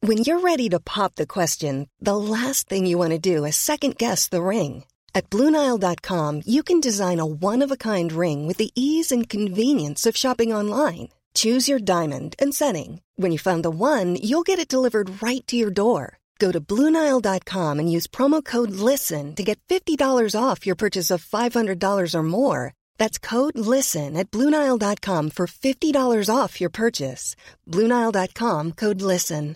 When you're ready to pop the question, the last thing you want to do is second-guess the ring. At BlueNile.com, you can design a one-of-a-kind ring with the ease and convenience of shopping online. Choose your diamond and setting. When you find the one, you'll get it delivered right to your door. Go to BlueNile.com and use promo code LISTEN to get $50 off your purchase of $500 or more. That's code LISTEN at BlueNile.com for $50 off your purchase. BlueNile.com, code LISTEN.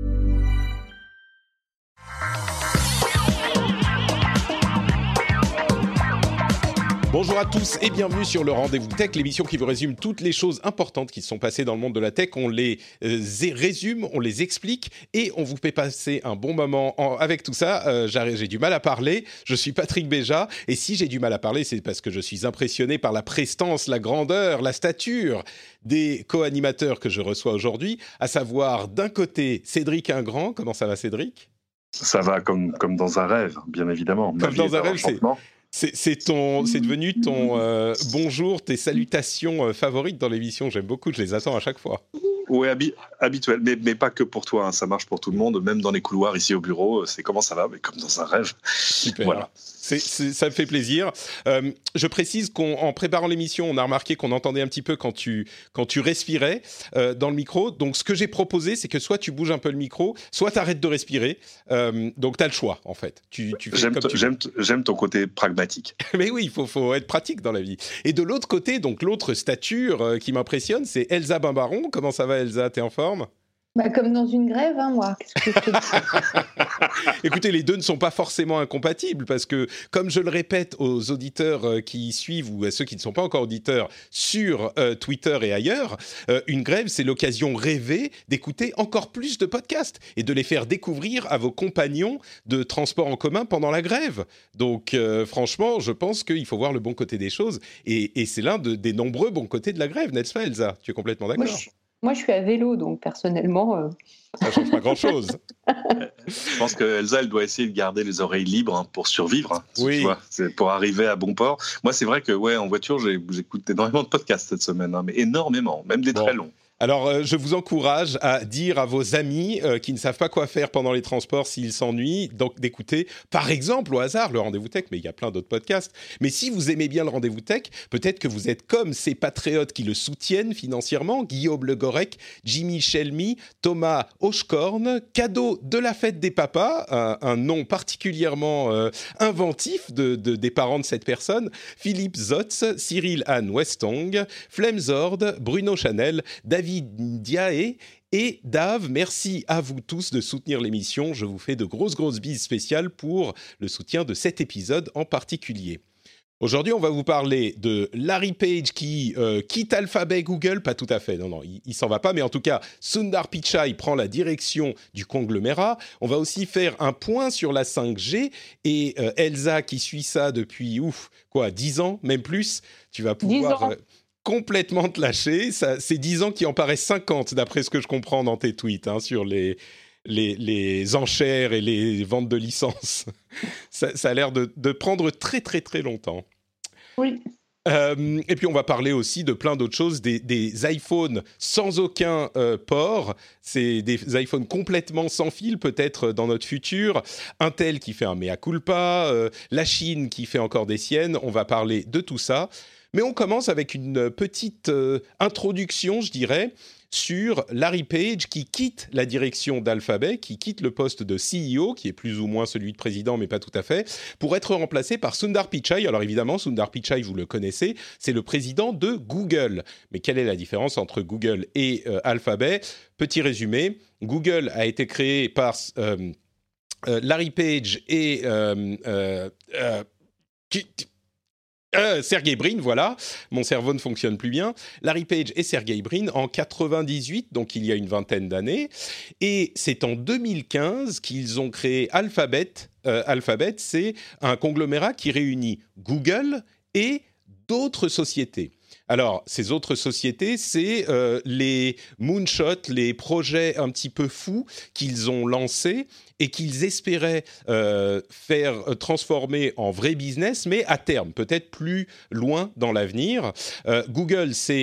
Bonjour à tous et bienvenue sur le Rendez-vous Tech, l'émission qui vous résume toutes les choses importantes qui se sont passées dans le monde de la tech. On les résume, on les explique et on vous fait passer un bon moment avec tout ça. J'ai du mal à parler, je suis Patrick Béja et si j'ai du mal à parler, c'est parce que je suis impressionné par la prestance, la grandeur, la stature des co-animateurs que je reçois aujourd'hui, à savoir d'un côté Cédric Ingrand. Comment ça va, Cédric ? Ça va comme dans un rêve, bien évidemment. Comme dans un rêve, c'est devenu ton bonjour, tes salutations favorites dans l'émission. J'aime beaucoup, je les attends à chaque fois. Oui, habituel, mais pas que pour toi, hein. Ça marche pour tout le monde, même dans les couloirs ici au bureau. C'est comment ça va, mais comme dans un rêve. Super. Voilà. Ça me fait plaisir. Je précise qu'en préparant l'émission, on a remarqué qu'on entendait un petit peu quand tu respirais dans le micro. Donc, ce que j'ai proposé, c'est que soit tu bouges un peu le micro, soit tu arrêtes de respirer. Donc, tu as le choix, en fait. J'aime ton côté pragmatique. Mais oui, il faut être pratique dans la vie. Et de l'autre côté, donc l'autre stature qui m'impressionne, c'est Elsa Bimbaron. Comment ça va, Elsa ? T'es en forme ? Comme dans une grève, hein, moi. Qu'est-ce que je te dis ? Écoutez, les deux ne sont pas forcément incompatibles parce que, comme je le répète aux auditeurs qui suivent ou à ceux qui ne sont pas encore auditeurs sur Twitter et ailleurs, une grève, c'est l'occasion rêvée d'écouter encore plus de podcasts et de les faire découvrir à vos compagnons de transport en commun pendant la grève. Donc, franchement, je pense qu'il faut voir le bon côté des choses et c'est l'un des nombreux bons côtés de la grève, n'est-ce pas, Elsa ? Tu es complètement d'accord ? Moi, je suis à vélo, donc personnellement... Ça ne change pas grand-chose. Je pense qu'Elsa, elle doit essayer de garder les oreilles libres pour survivre. Oui. Tu vois, c'est pour arriver à bon port. Moi, c'est vrai que en voiture, j'écoute énormément de podcasts cette semaine, mais énormément, même des très longs. Alors, je vous encourage à dire à vos amis qui ne savent pas quoi faire pendant les transports s'ils s'ennuient, donc d'écouter, par exemple, au hasard, le Rendez-vous Tech, mais il y a plein d'autres podcasts. Mais si vous aimez bien le Rendez-vous Tech, peut-être que vous êtes comme ces patriotes qui le soutiennent financièrement, Guillaume Le Gorec, Jimmy Shelmy, Thomas Hochkorn, cadeau de la fête des papas, un nom particulièrement inventif des parents de cette personne, Philippe Zotz, Cyril Anne Westong, Flemzord, Bruno Chanel, David Diaé et Dave. Merci à vous tous de soutenir l'émission. Je vous fais de grosses bises spéciales pour le soutien de cet épisode en particulier. Aujourd'hui, on va vous parler de Larry Page qui quitte Alphabet Google. Pas tout à fait, non, il s'en va pas. Mais en tout cas, Sundar Pichai prend la direction du conglomérat. On va aussi faire un point sur la 5G. Et Elsa, qui suit ça depuis, 10 ans, même plus, tu vas pouvoir... complètement te lâcher. C'est 10 ans qui en paraissent 50, d'après ce que je comprends dans tes tweets, sur les enchères et les ventes de licences. ça a l'air de prendre très, très, très longtemps. Oui. Et puis, on va parler aussi de plein d'autres choses, des iPhones sans aucun port. C'est des iPhones complètement sans fil, peut-être, dans notre futur. Intel qui fait un mea culpa, la Chine qui fait encore des siennes. On va parler de tout ça. Mais on commence avec une petite introduction, je dirais, sur Larry Page qui quitte la direction d'Alphabet, qui quitte le poste de CEO, qui est plus ou moins celui de président, mais pas tout à fait, pour être remplacé par Sundar Pichai. Alors évidemment, Sundar Pichai, vous le connaissez, c'est le président de Google. Mais quelle est la différence entre Google et Alphabet ? Petit résumé, Google a été créé par Larry Page et... Sergey Brin, voilà, mon cerveau ne fonctionne plus bien. Larry Page et Sergey Brin en 98, donc il y a une vingtaine d'années. Et c'est en 2015 qu'ils ont créé Alphabet. Alphabet, c'est un conglomérat qui réunit Google et d'autres sociétés. Alors, ces autres sociétés, c'est les moonshots, les projets un petit peu fous qu'ils ont lancés et qu'ils espéraient faire transformer en vrai business, mais à terme, peut-être plus loin dans l'avenir. Google, c'est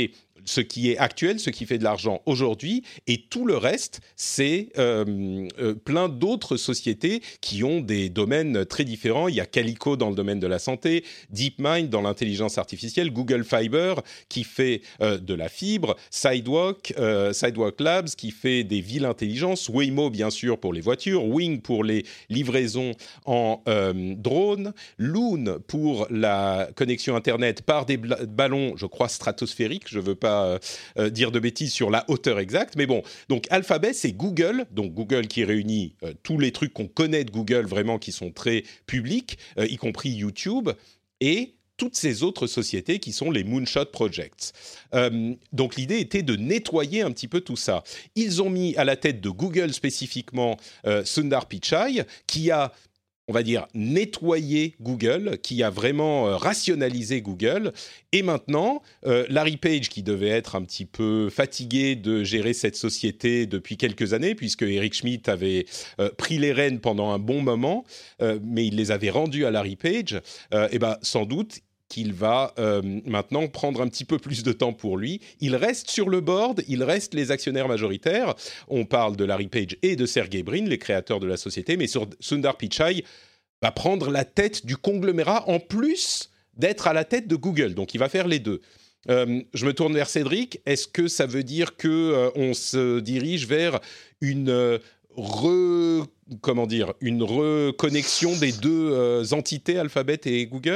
ce qui est actuel, ce qui fait de l'argent aujourd'hui, et tout le reste, c'est plein d'autres sociétés qui ont des domaines très différents. Il y a Calico dans le domaine de la santé, DeepMind dans l'intelligence artificielle, Google Fiber qui fait de la fibre, Sidewalk Labs qui fait des villes intelligentes, Waymo bien sûr pour les voitures, Wing pour les livraisons en drone, Loon pour la connexion Internet par des ballons, je crois stratosphériques, je ne veux pas dire de bêtises sur la hauteur exacte, mais bon, donc Alphabet, c'est Google, donc Google qui réunit tous les trucs qu'on connaît de Google, vraiment qui sont très publics, y compris YouTube, et toutes ces autres sociétés qui sont les Moonshot Projects. Donc l'idée était de nettoyer un petit peu tout ça. Ils ont mis à la tête de Google spécifiquement Sundar Pichai, qui a, on va dire, nettoyer Google, qui a vraiment rationalisé Google. Et maintenant, Larry Page, qui devait être un petit peu fatigué de gérer cette société depuis quelques années, puisque Eric Schmidt avait pris les rênes pendant un bon moment, mais il les avait rendues à Larry Page, et ben, sans doute qu'il va maintenant prendre un petit peu plus de temps pour lui. Il reste sur le board, il reste les actionnaires majoritaires. On parle de Larry Page et de Sergey Brin, les créateurs de la société, mais Sundar Pichai va prendre la tête du conglomérat en plus d'être à la tête de Google. Donc, il va faire les deux. Je me tourne vers Cédric. Est-ce que ça veut dire qu'on se dirige vers une reconnexion des deux entités, Alphabet et Google ?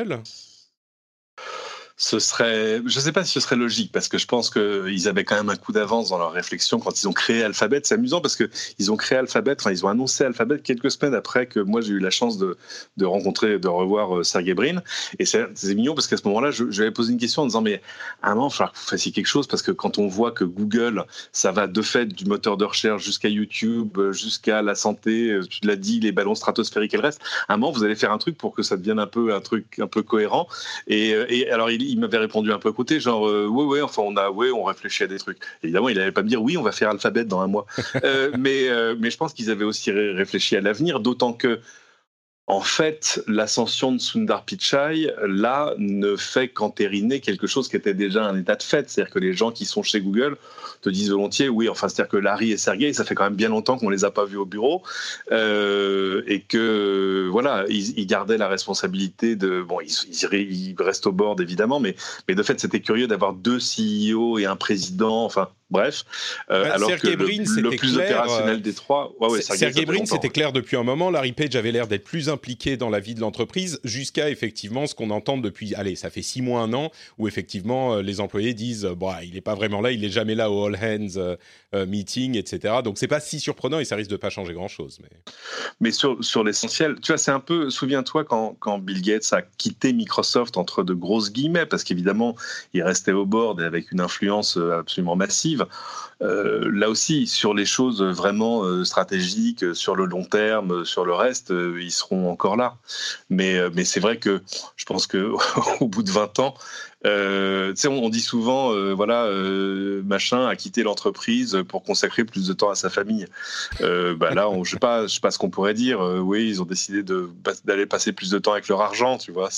Ce serait, je ne sais pas si ce serait logique, parce que je pense qu'ils avaient quand même un coup d'avance dans leur réflexion quand ils ont créé Alphabet. C'est amusant parce qu'ils ont créé Alphabet, enfin ils ont annoncé Alphabet quelques semaines après que moi j'ai eu la chance de revoir Sergey Brin. Et c'est mignon parce qu'à ce moment-là, je lui avais posé une question en disant mais à un moment, il va falloir que vous fassiez quelque chose, parce que quand on voit que Google, ça va de fait du moteur de recherche jusqu'à YouTube, jusqu'à la santé, tu l'as dit, les ballons stratosphériques et le reste, à un moment vous allez faire un truc pour que ça devienne un truc un peu cohérent. Et alors il m'avait répondu un peu à côté, genre on réfléchit à des trucs. Évidemment, il n'allait pas me dire oui, on va faire Alphabet dans un mois. Mais je pense qu'ils avaient aussi réfléchi à l'avenir, d'autant que en fait, l'ascension de Sundar Pichai, là, ne fait qu'entériner quelque chose qui était déjà un état de fait. C'est-à-dire que les gens qui sont chez Google te disent volontiers, oui, enfin, c'est-à-dire que Larry et Sergey, ça fait quand même bien longtemps qu'on les a pas vus au bureau, et que, voilà, ils gardaient la responsabilité de, bon, ils restent au board, évidemment, mais de fait, c'était curieux d'avoir deux CEO et un président, enfin, bref, alors Sergey que Brin, le plus clair, opérationnel des trois... Sergey Brin, c'était clair depuis un moment. Larry Page avait l'air d'être plus impliqué dans la vie de l'entreprise, jusqu'à effectivement ce qu'on entend depuis, ça fait 6 mois, 1 an, où effectivement les employés disent il n'est pas vraiment là, il n'est jamais là au All Hands meeting, etc. Donc c'est pas si surprenant et ça risque de pas changer grand-chose. Mais sur l'essentiel, tu vois, c'est un peu, souviens-toi quand Bill Gates a quitté Microsoft entre de grosses guillemets, parce qu'évidemment il restait au board et avec une influence absolument massive. Là aussi, sur les choses vraiment stratégiques, sur le long terme, sur le reste, ils seront encore là. Mais c'est vrai que je pense qu'au bout de 20 ans, on dit souvent, machin a quitté l'entreprise pour consacrer plus de temps à sa famille. Là, je sais pas ce qu'on pourrait dire. Oui, ils ont décidé d'aller passer plus de temps avec leur argent, tu vois.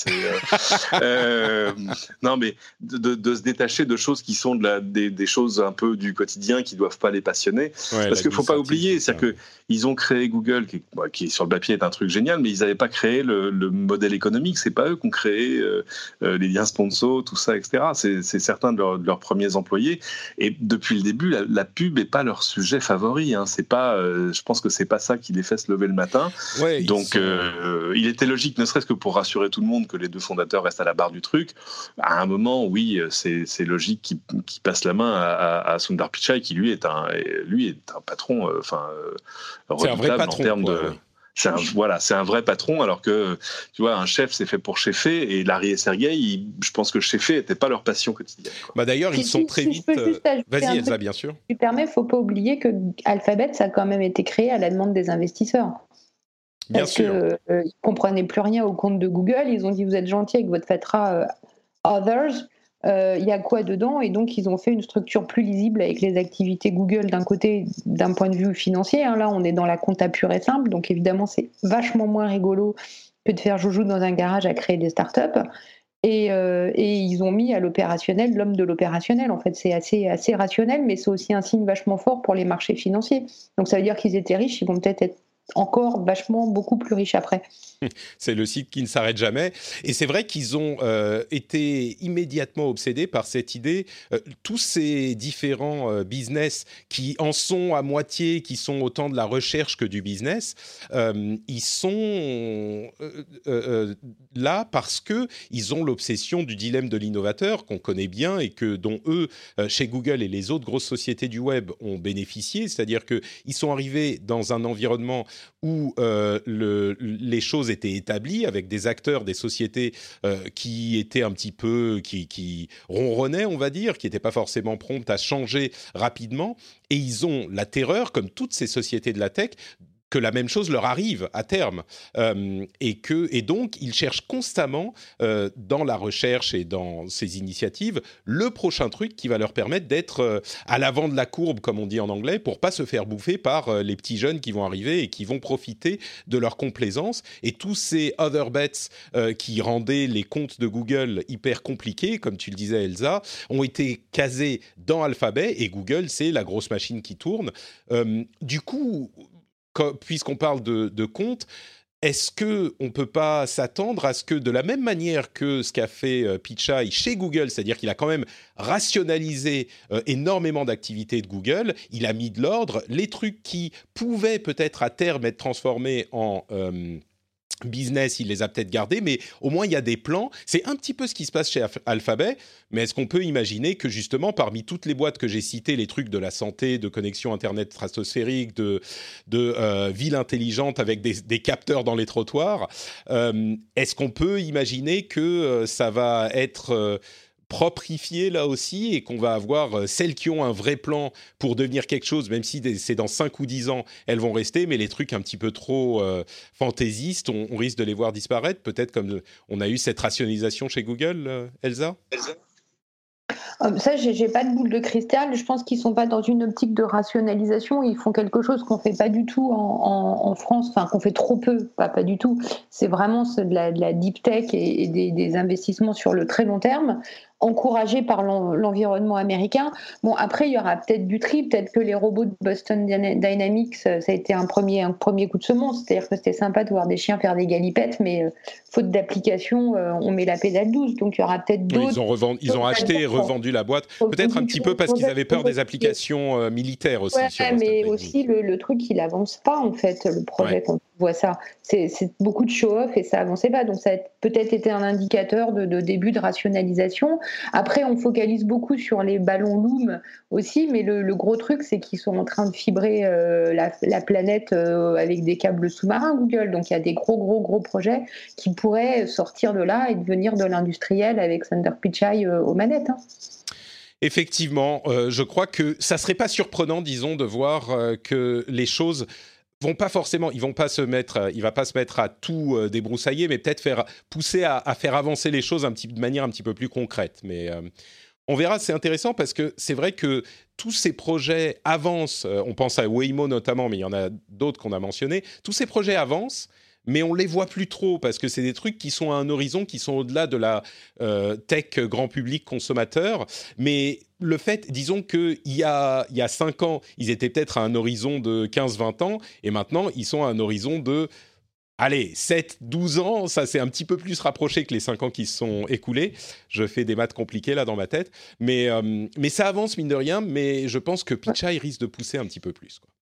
Non, mais de se détacher de choses qui sont des choses un peu du quotidien qui doivent pas les passionner. Ouais, parce qu'il faut pas oublier, c'est-à-dire que ils ont créé Google, qui sur le papier est un truc génial, mais ils n'avaient pas créé le modèle économique. C'est pas eux qui ont créé les liens sponsors, tout ça, etc. C'est certains de leurs premiers employés. Et depuis le début, la pub n'est pas leur sujet favori. Hein. C'est pas, je pense que c'est pas ça qui les fait se lever le matin. Ouais, donc, il était logique, ne serait-ce que pour rassurer tout le monde, que les deux fondateurs restent à la barre du truc. À un moment, oui, c'est logique qu'ils passent la main à Sundar Pichai, qui lui est un patron, c'est un vrai patron, en termes de. C'est un vrai patron, alors que, tu vois, un chef, c'est fait pour cheffer, et Larry et Sergey, je pense que cheffer n'était pas leur passion quotidienne. D'ailleurs, ils sont très vite... Vas-y, Elsa, bien sûr. Tu permets, il ne faut pas oublier que Alphabet, ça a quand même été créé à la demande des investisseurs. Parce qu'ils ne comprenaient plus rien au compte de Google, ils ont dit, vous êtes gentil avec votre fatras Others, il y a quoi dedans, et donc ils ont fait une structure plus lisible avec les activités Google d'un côté, d'un point de vue financier, hein. Là on est dans la compta pure et simple, donc évidemment c'est vachement moins rigolo que de faire joujou dans un garage à créer des startups, Et ils ont mis à l'opérationnel l'homme de l'opérationnel. En fait, c'est assez rationnel, mais c'est aussi un signe vachement fort pour les marchés financiers. Donc ça veut dire qu'ils étaient riches, ils vont peut-être être encore vachement beaucoup plus riches après. C'est le cycle qui ne s'arrête jamais. Et c'est vrai qu'ils ont été immédiatement obsédés par cette idée. Tous ces différents business qui en sont à moitié, qui sont autant de la recherche que du business, ils sont là parce qu'ils ont l'obsession du dilemme de l'innovateur qu'on connaît bien et dont eux, chez Google et les autres grosses sociétés du web, ont bénéficié. C'est-à-dire qu'ils sont arrivés dans un environnement où les choses étaient établies avec des acteurs, des sociétés qui étaient un petit peu, qui ronronnaient, on va dire, qui n'étaient pas forcément promptes à changer rapidement. Et ils ont la terreur, comme toutes ces sociétés de la tech, que la même chose leur arrive à terme. Et donc, ils cherchent constamment, dans la recherche et dans ces initiatives, le prochain truc qui va leur permettre d'être à l'avant de la courbe, comme on dit en anglais, pour pas se faire bouffer par les petits jeunes qui vont arriver et qui vont profiter de leur complaisance. Et tous ces other bets qui rendaient les comptes de Google hyper compliqués, comme tu le disais, Elsa, ont été casés dans Alphabet, et Google, c'est la grosse machine qui tourne. Du coup, puisqu'on parle de comptes, est-ce qu'on ne peut pas s'attendre à ce que, de la même manière que ce qu'a fait Pichai chez Google, c'est-à-dire qu'il a quand même rationalisé énormément d'activités de Google, il a mis de l'ordre, les trucs qui pouvaient peut-être à terme être transformés en business, il les a peut-être gardés, mais au moins il y a des plans. C'est un petit peu ce qui se passe chez Alphabet, mais est-ce qu'on peut imaginer que justement parmi toutes les boîtes que j'ai citées, les trucs de la santé, de connexion internet stratosphérique, de ville intelligente avec des capteurs dans les trottoirs, est-ce qu'on peut imaginer que ça va être proprifié là aussi et qu'on va avoir celles qui ont un vrai plan pour devenir quelque chose, même si c'est dans 5 ou 10 ans, elles vont rester, mais les trucs un petit peu trop fantaisistes, on risque de les voir disparaître, peut-être comme on a eu cette rationalisation chez Google, Elsa ? Ça, j'ai pas de boule de cristal. Je pense qu'ils sont pas dans une optique de rationalisation. Ils font quelque chose qu'on fait pas du tout en France, enfin qu'on fait trop peu, pas du tout. C'est vraiment de la deep tech et des investissements sur le très long terme, encouragés par l'environnement américain. Bon, après, il y aura peut-être du tri, peut-être que les robots de Boston Dynamics, ça a été un premier coup de semonce. C'est-à-dire que c'était sympa de voir des chiens faire des galipettes, mais faute d'application, on met la pédale douce. Donc, il y aura peut-être d'autres... Oui, ils ont acheté et revendu la boîte, peut-être un petit peu parce qu'ils avaient peur des applications militaires aussi. Ouais, mais aussi le truc, il avance pas en fait, le projet, quand on voit ça. C'est beaucoup de show-off et ça avançait pas. Donc, ça a peut-être été un indicateur de début de rationalisation. Après, on focalise beaucoup sur les ballons Loom aussi, mais le gros truc, c'est qu'ils sont en train de fibrer la planète avec des câbles sous-marins Google. Donc, il y a des gros projets qui pourraient sortir de là et devenir de l'industriel avec Sundar Pichai aux manettes. Effectivement, je crois que ça serait pas surprenant, disons, de voir que les choses vont pas forcément, il va pas se mettre à tout débroussailler, mais peut-être pousser à faire avancer les choses de manière un petit peu plus concrète. Mais on verra, c'est intéressant parce que c'est vrai que tous ces projets avancent. On pense à Waymo notamment, mais il y en a d'autres qu'on a mentionnés. Tous ces projets avancent, mais on les voit plus trop parce que c'est des trucs qui sont à un horizon qui sont au-delà de la tech grand public consommateur. Mais le fait, disons qu'il y a 5 ans, ils étaient peut-être à un horizon de 15-20 ans, et maintenant, ils sont à un horizon de, 7-12 ans, ça c'est un petit peu plus rapproché que les 5 ans qui se sont écoulés. Je fais des maths compliquées là dans ma tête, mais ça avance mine de rien, mais je pense que Pichai risque de pousser un petit peu plus, quoi.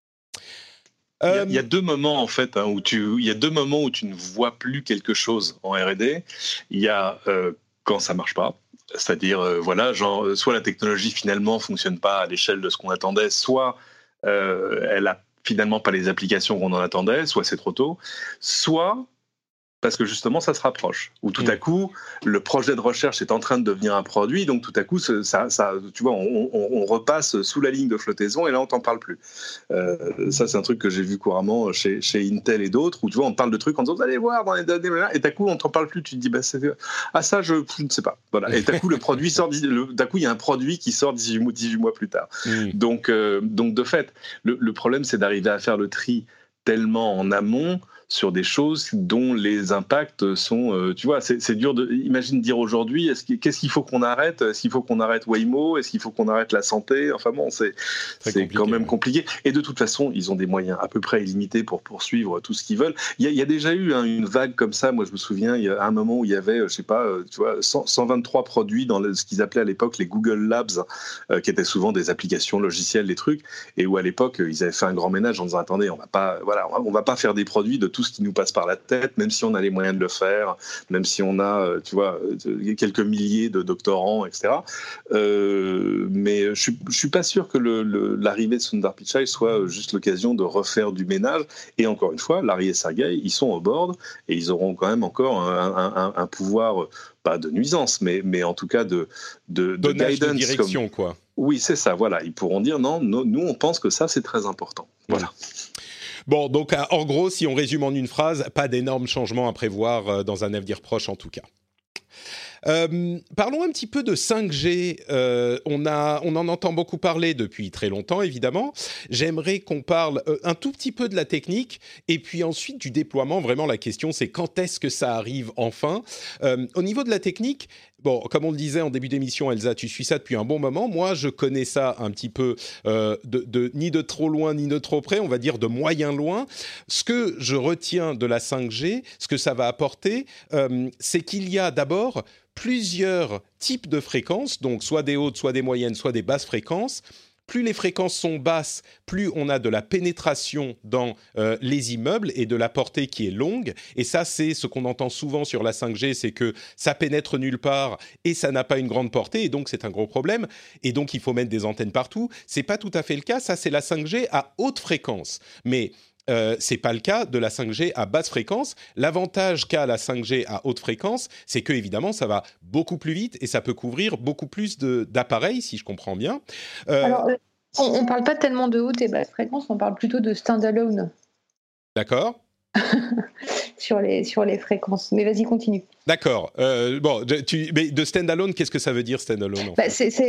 Il y a deux moments en fait où tu ne vois plus quelque chose en R&D. Il y a quand ça marche pas, c'est-à-dire soit la technologie finalement fonctionne pas à l'échelle de ce qu'on attendait, soit elle a finalement pas les applications qu'on en attendait, soit c'est trop tôt, soit parce que justement ça se rapproche, où tout à coup le projet de recherche est en train de devenir un produit, donc tout à coup ça tu vois, on repasse sous la ligne de flottaison et là on t'en parle plus. Ça c'est un truc que j'ai vu couramment chez Intel et d'autres, où tu vois on te parle de trucs en disant vous allez voir dans les données, et tout à coup on t'en parle plus, tu te dis ça je ne sais pas, voilà, et tout à coup le produit sort, d'un coup il y a un produit qui sort 18 mois plus tard. Donc de fait le problème c'est d'arriver à faire le tri tellement en amont sur des choses dont les impacts sont... tu vois, c'est dur de... Imagine dire aujourd'hui, qu'est-ce qu'il faut qu'on arrête ? Est-ce qu'il faut qu'on arrête Waymo ? Est-ce qu'il faut qu'on arrête la santé ? Enfin bon, c'est quand même compliqué. Et de toute façon, ils ont des moyens à peu près illimités pour poursuivre tout ce qu'ils veulent. Il y a déjà eu une vague comme ça. Moi, je me souviens, il y a un moment où il y avait, je sais pas, tu vois, 123 produits dans ce qu'ils appelaient à l'époque les Google Labs, qui étaient souvent des applications logicielles, des trucs, et où à l'époque, ils avaient fait un grand ménage en disant, attendez, on va pas faire des produits de tout ce qui nous passe par la tête, même si on a les moyens de le faire, même si on a, tu vois, quelques milliers de doctorants, etc. Mais je suis pas sûr que l'arrivée de Sundar Pichai soit juste l'occasion de refaire du ménage. Et encore une fois, Larry et Sergey, ils sont au board et ils auront quand même encore un pouvoir, pas de nuisance, mais en tout cas de guidance, de direction, quoi. Oui, c'est ça. Voilà, ils pourront dire non, nous on pense que ça c'est très important. Voilà. Bon, donc en gros, si on résume en une phrase, pas d'énormes changements à prévoir dans un avenir proche en tout cas. Parlons un petit peu de 5G. On en entend beaucoup parler depuis très longtemps, évidemment. J'aimerais qu'on parle un tout petit peu de la technique et puis ensuite du déploiement. Vraiment, la question, c'est quand est-ce que ça arrive enfin ? Au niveau de la technique, bon, comme on le disait en début d'émission, Elsa, tu suis ça depuis un bon moment. Moi, je connais ça un petit peu ni de trop loin ni de trop près, on va dire de moyen loin. Ce que je retiens de la 5G, ce que ça va apporter, c'est qu'il y a d'abord plusieurs types de fréquences, donc soit des hautes, soit des moyennes, soit des basses fréquences. Plus les fréquences sont basses, plus on a de la pénétration dans les immeubles et de la portée qui est longue. Et ça, c'est ce qu'on entend souvent sur la 5G, c'est que ça pénètre nulle part et ça n'a pas une grande portée. Et donc, c'est un gros problème. Et donc, il faut mettre des antennes partout. C'est pas tout à fait le cas. Ça, c'est la 5G à haute fréquence. Mais c'est pas le cas de la 5G à basse fréquence. L'avantage qu'a la 5G à haute fréquence, c'est que évidemment, ça va beaucoup plus vite et ça peut couvrir beaucoup plus d'appareils, si je comprends bien. Alors, on parle pas tellement de haute et basse fréquence, on parle plutôt de standalone. D'accord. sur les fréquences. Mais vas-y, continue. D'accord. Mais de standalone, qu'est-ce que ça veut dire standalone en fait ?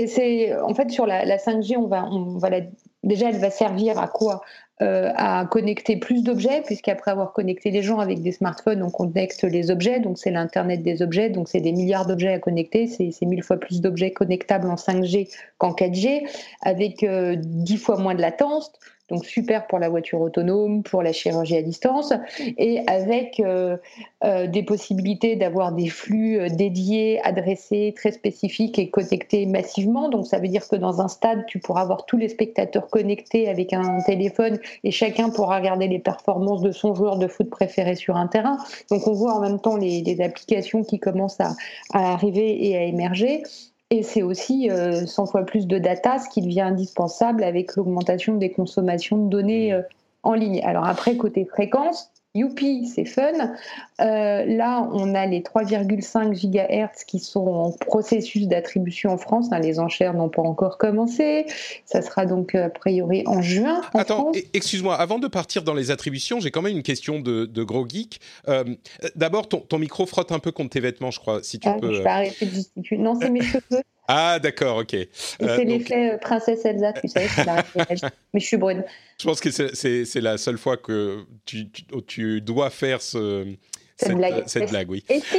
En fait, sur la 5G, déjà, elle va servir à quoi ? À connecter plus d'objets, puisqu'après avoir connecté les gens avec des smartphones, on connecte les objets, donc c'est l'Internet des objets, donc c'est des milliards d'objets à connecter, c'est 1000 fois plus d'objets connectables en 5G qu'en 4G, avec 10 fois moins de latence, donc super pour la voiture autonome, pour la chirurgie à distance, et avec des possibilités d'avoir des flux dédiés, adressés, très spécifiques et connectés massivement. Donc ça veut dire que dans un stade, tu pourras avoir tous les spectateurs connectés avec un téléphone et chacun pourra regarder les performances de son joueur de foot préféré sur un terrain. Donc on voit en même temps les applications qui commencent à arriver et à émerger. Et c'est aussi 100 fois plus de data, ce qui devient indispensable avec l'augmentation des consommations de données en ligne. Alors après, côté fréquence, youpi, c'est fun. Là, on a les 3,5 GHz qui sont en processus d'attribution en France. Les enchères n'ont pas encore commencé. Ça sera donc a priori en juin. Attends, excuse-moi, avant de partir dans les attributions, j'ai quand même une question de gros geek. D'abord, ton micro frotte un peu contre tes vêtements, je crois. Si tu peux. Je vais arrêter de gesticuler. Non, c'est mes cheveux. Ah, d'accord, ok. C'est l'effet princesse Elsa, tu sais, mais je suis brune. Je pense que c'est la seule fois que tu dois faire cette blague, oui. Et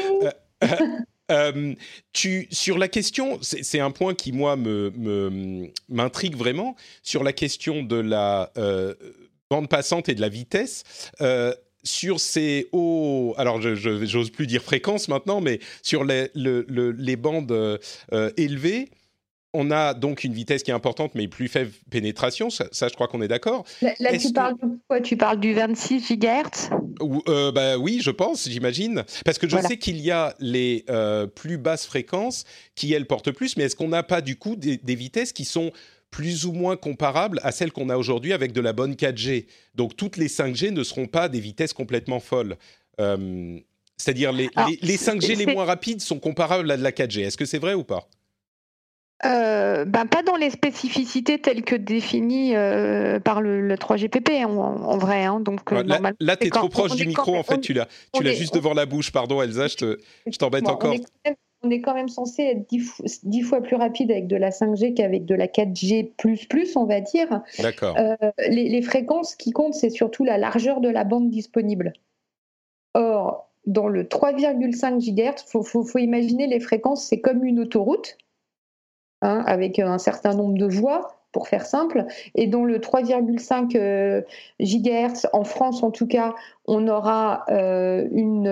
sur la question, c'est un point qui, moi, m'intrigue vraiment, sur la question de la bande passante et de la vitesse. Sur ces hauts, alors j'ose plus dire fréquences maintenant, mais sur les bandes élevées, on a donc une vitesse qui est importante, mais plus faible pénétration. Ça je crois qu'on est d'accord. Là tu parles de quoi ? Tu parles du 26 GHz ? Oui, je pense, j'imagine. Parce que je sais qu'il y a les plus basses fréquences qui, elles, portent plus, mais est-ce qu'on n'a pas du coup des vitesses qui sont plus ou moins comparables à celles qu'on a aujourd'hui avec de la bonne 4G. Donc, toutes les 5G ne seront pas des vitesses complètement folles. C'est-à-dire, les 5G les moins rapides sont comparables à de la 4G. Est-ce que c'est vrai ou pas ? Pas dans les spécificités telles que définies par le 3GPP en vrai. Donc, là tu es trop proche du micro, en fait, tu l'as juste devant la bouche. Pardon, Elsa, je t'embête encore. on est quand même censé être 10 fois plus rapide avec de la 5G qu'avec de la 4G++, on va dire. D'accord. Les fréquences qui comptent, c'est surtout la largeur de la bande disponible. Or, dans le 3,5 GHz, faut imaginer les fréquences, c'est comme une autoroute, avec un certain nombre de voies, pour faire simple, et dans le 3,5 GHz, en France en tout cas, on aura on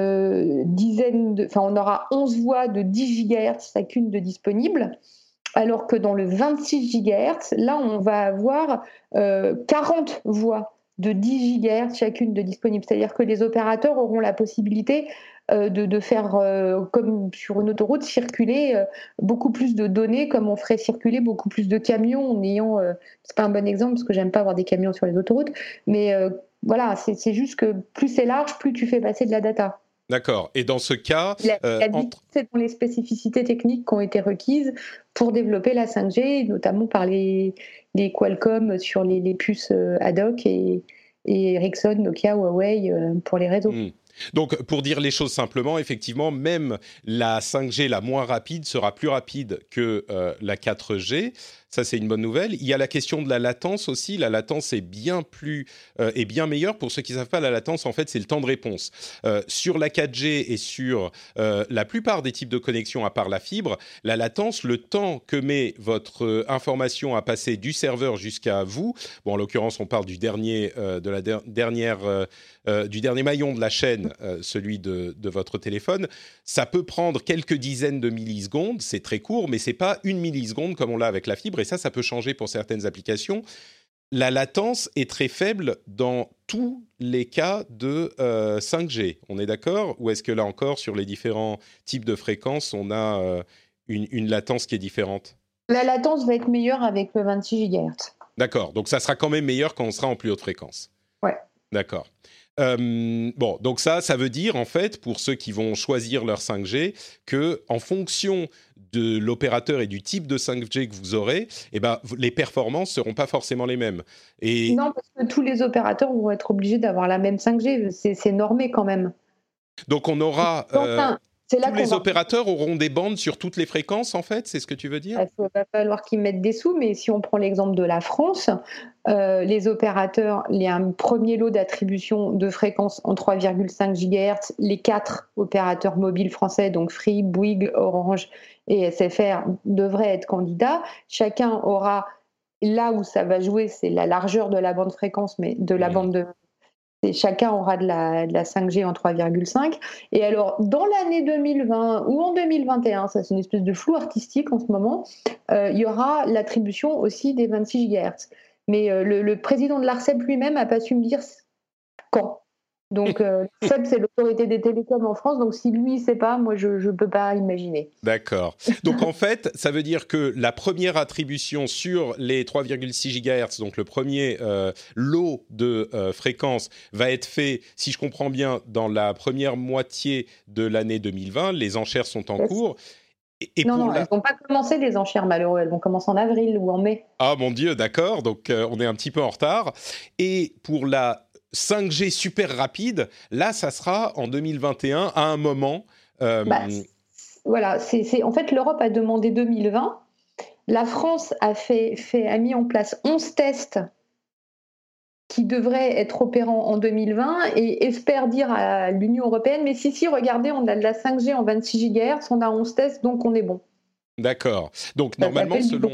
aura 11 voies de 10 GHz chacune de disponibles, alors que dans le 26 GHz, là on va avoir 40 voies de 10 GHz chacune de disponibles. C'est-à-dire que les opérateurs auront la possibilité de faire, comme sur une autoroute, circuler beaucoup plus de données, comme on ferait circuler beaucoup plus de camions en ayant... c'est pas un bon exemple, parce que j'aime pas avoir des camions sur les autoroutes, mais voilà, c'est juste que plus c'est large, plus tu fais passer de la data. D'accord. Et dans ce cas... c'est dans les spécificités techniques qui ont été requises pour développer la 5G, notamment par les Qualcomm sur les puces ad hoc et Ericsson, Nokia, Huawei pour les réseaux. Donc, pour dire les choses simplement, effectivement, même la 5G la moins rapide sera plus rapide que la 4G. Ça, c'est une bonne nouvelle. Il y a la question de la latence aussi. La latence est bien meilleure. Pour ceux qui ne savent pas, la latence, en fait, c'est le temps de réponse. Sur la 4G et sur la plupart des types de connexions, à part la fibre, la latence, le temps que met votre information à passer du serveur jusqu'à vous, bon, en l'occurrence, on parle du dernier maillon de la chaîne, celui de votre téléphone, ça peut prendre quelques dizaines de millisecondes. C'est très court, mais ce n'est pas une milliseconde comme on l'a avec la fibre. Et ça peut changer pour certaines applications. La latence est très faible dans tous les cas de 5G. On est d'accord ? Ou est-ce que là encore, sur les différents types de fréquences, on a une latence qui est différente ? La latence va être meilleure avec le 26 GHz. D'accord. Donc ça sera quand même meilleur quand on sera en plus haute fréquence. Ouais. D'accord. Bon, donc ça veut dire, en fait, pour ceux qui vont choisir leur 5G, qu'en fonction de l'opérateur et du type de 5G que vous aurez, les performances ne seront pas forcément les mêmes. Non, parce que tous les opérateurs vont être obligés d'avoir la même 5G. C'est normé quand même. Donc on aura... tous les opérateurs auront des bandes sur toutes les fréquences, en fait, c'est ce que tu veux dire ? Il va falloir qu'ils mettent des sous, mais si on prend l'exemple de la France, les opérateurs, il y a un premier lot d'attribution de fréquences en 3,5 GHz. Les 4 opérateurs mobiles français, donc Free, Bouygues, Orange et SFR, devraient être candidats. Chacun aura, là où ça va jouer, c'est la largeur de la bande fréquence, mais de la bande de... Chacun aura de la 5G en 3,5. Et alors, dans l'année 2020 ou en 2021, ça c'est une espèce de flou artistique en ce moment, il y aura l'attribution aussi des 26 GHz. Mais le président de l'ARCEP lui-même n'a pas su me dire quand. Donc, l'ARCEP, c'est l'autorité des télécoms en France. Donc, si lui, il ne sait pas, moi, je ne peux pas imaginer. D'accord. Donc, en fait, ça veut dire que la première attribution sur les 3,6 GHz, donc le premier lot de fréquences, va être fait, si je comprends bien, dans la première moitié de l'année 2020. Les enchères sont en cours. Non, elles ne vont pas commencer les enchères, malheureux. Elles vont commencer en avril ou en mai. Ah, mon Dieu, d'accord. Donc, on est un petit peu en retard. Et pour la 5G super rapide, là, ça sera en 2021 à un moment. Voilà, en fait, l'Europe a demandé 2020. La France a mis en place 11 tests qui devraient être opérants en 2020 et espère dire à l'Union européenne, mais si, regardez, on a de la 5G en 26 GHz, on a 11 tests, donc on est bon. D'accord. Donc, normalement,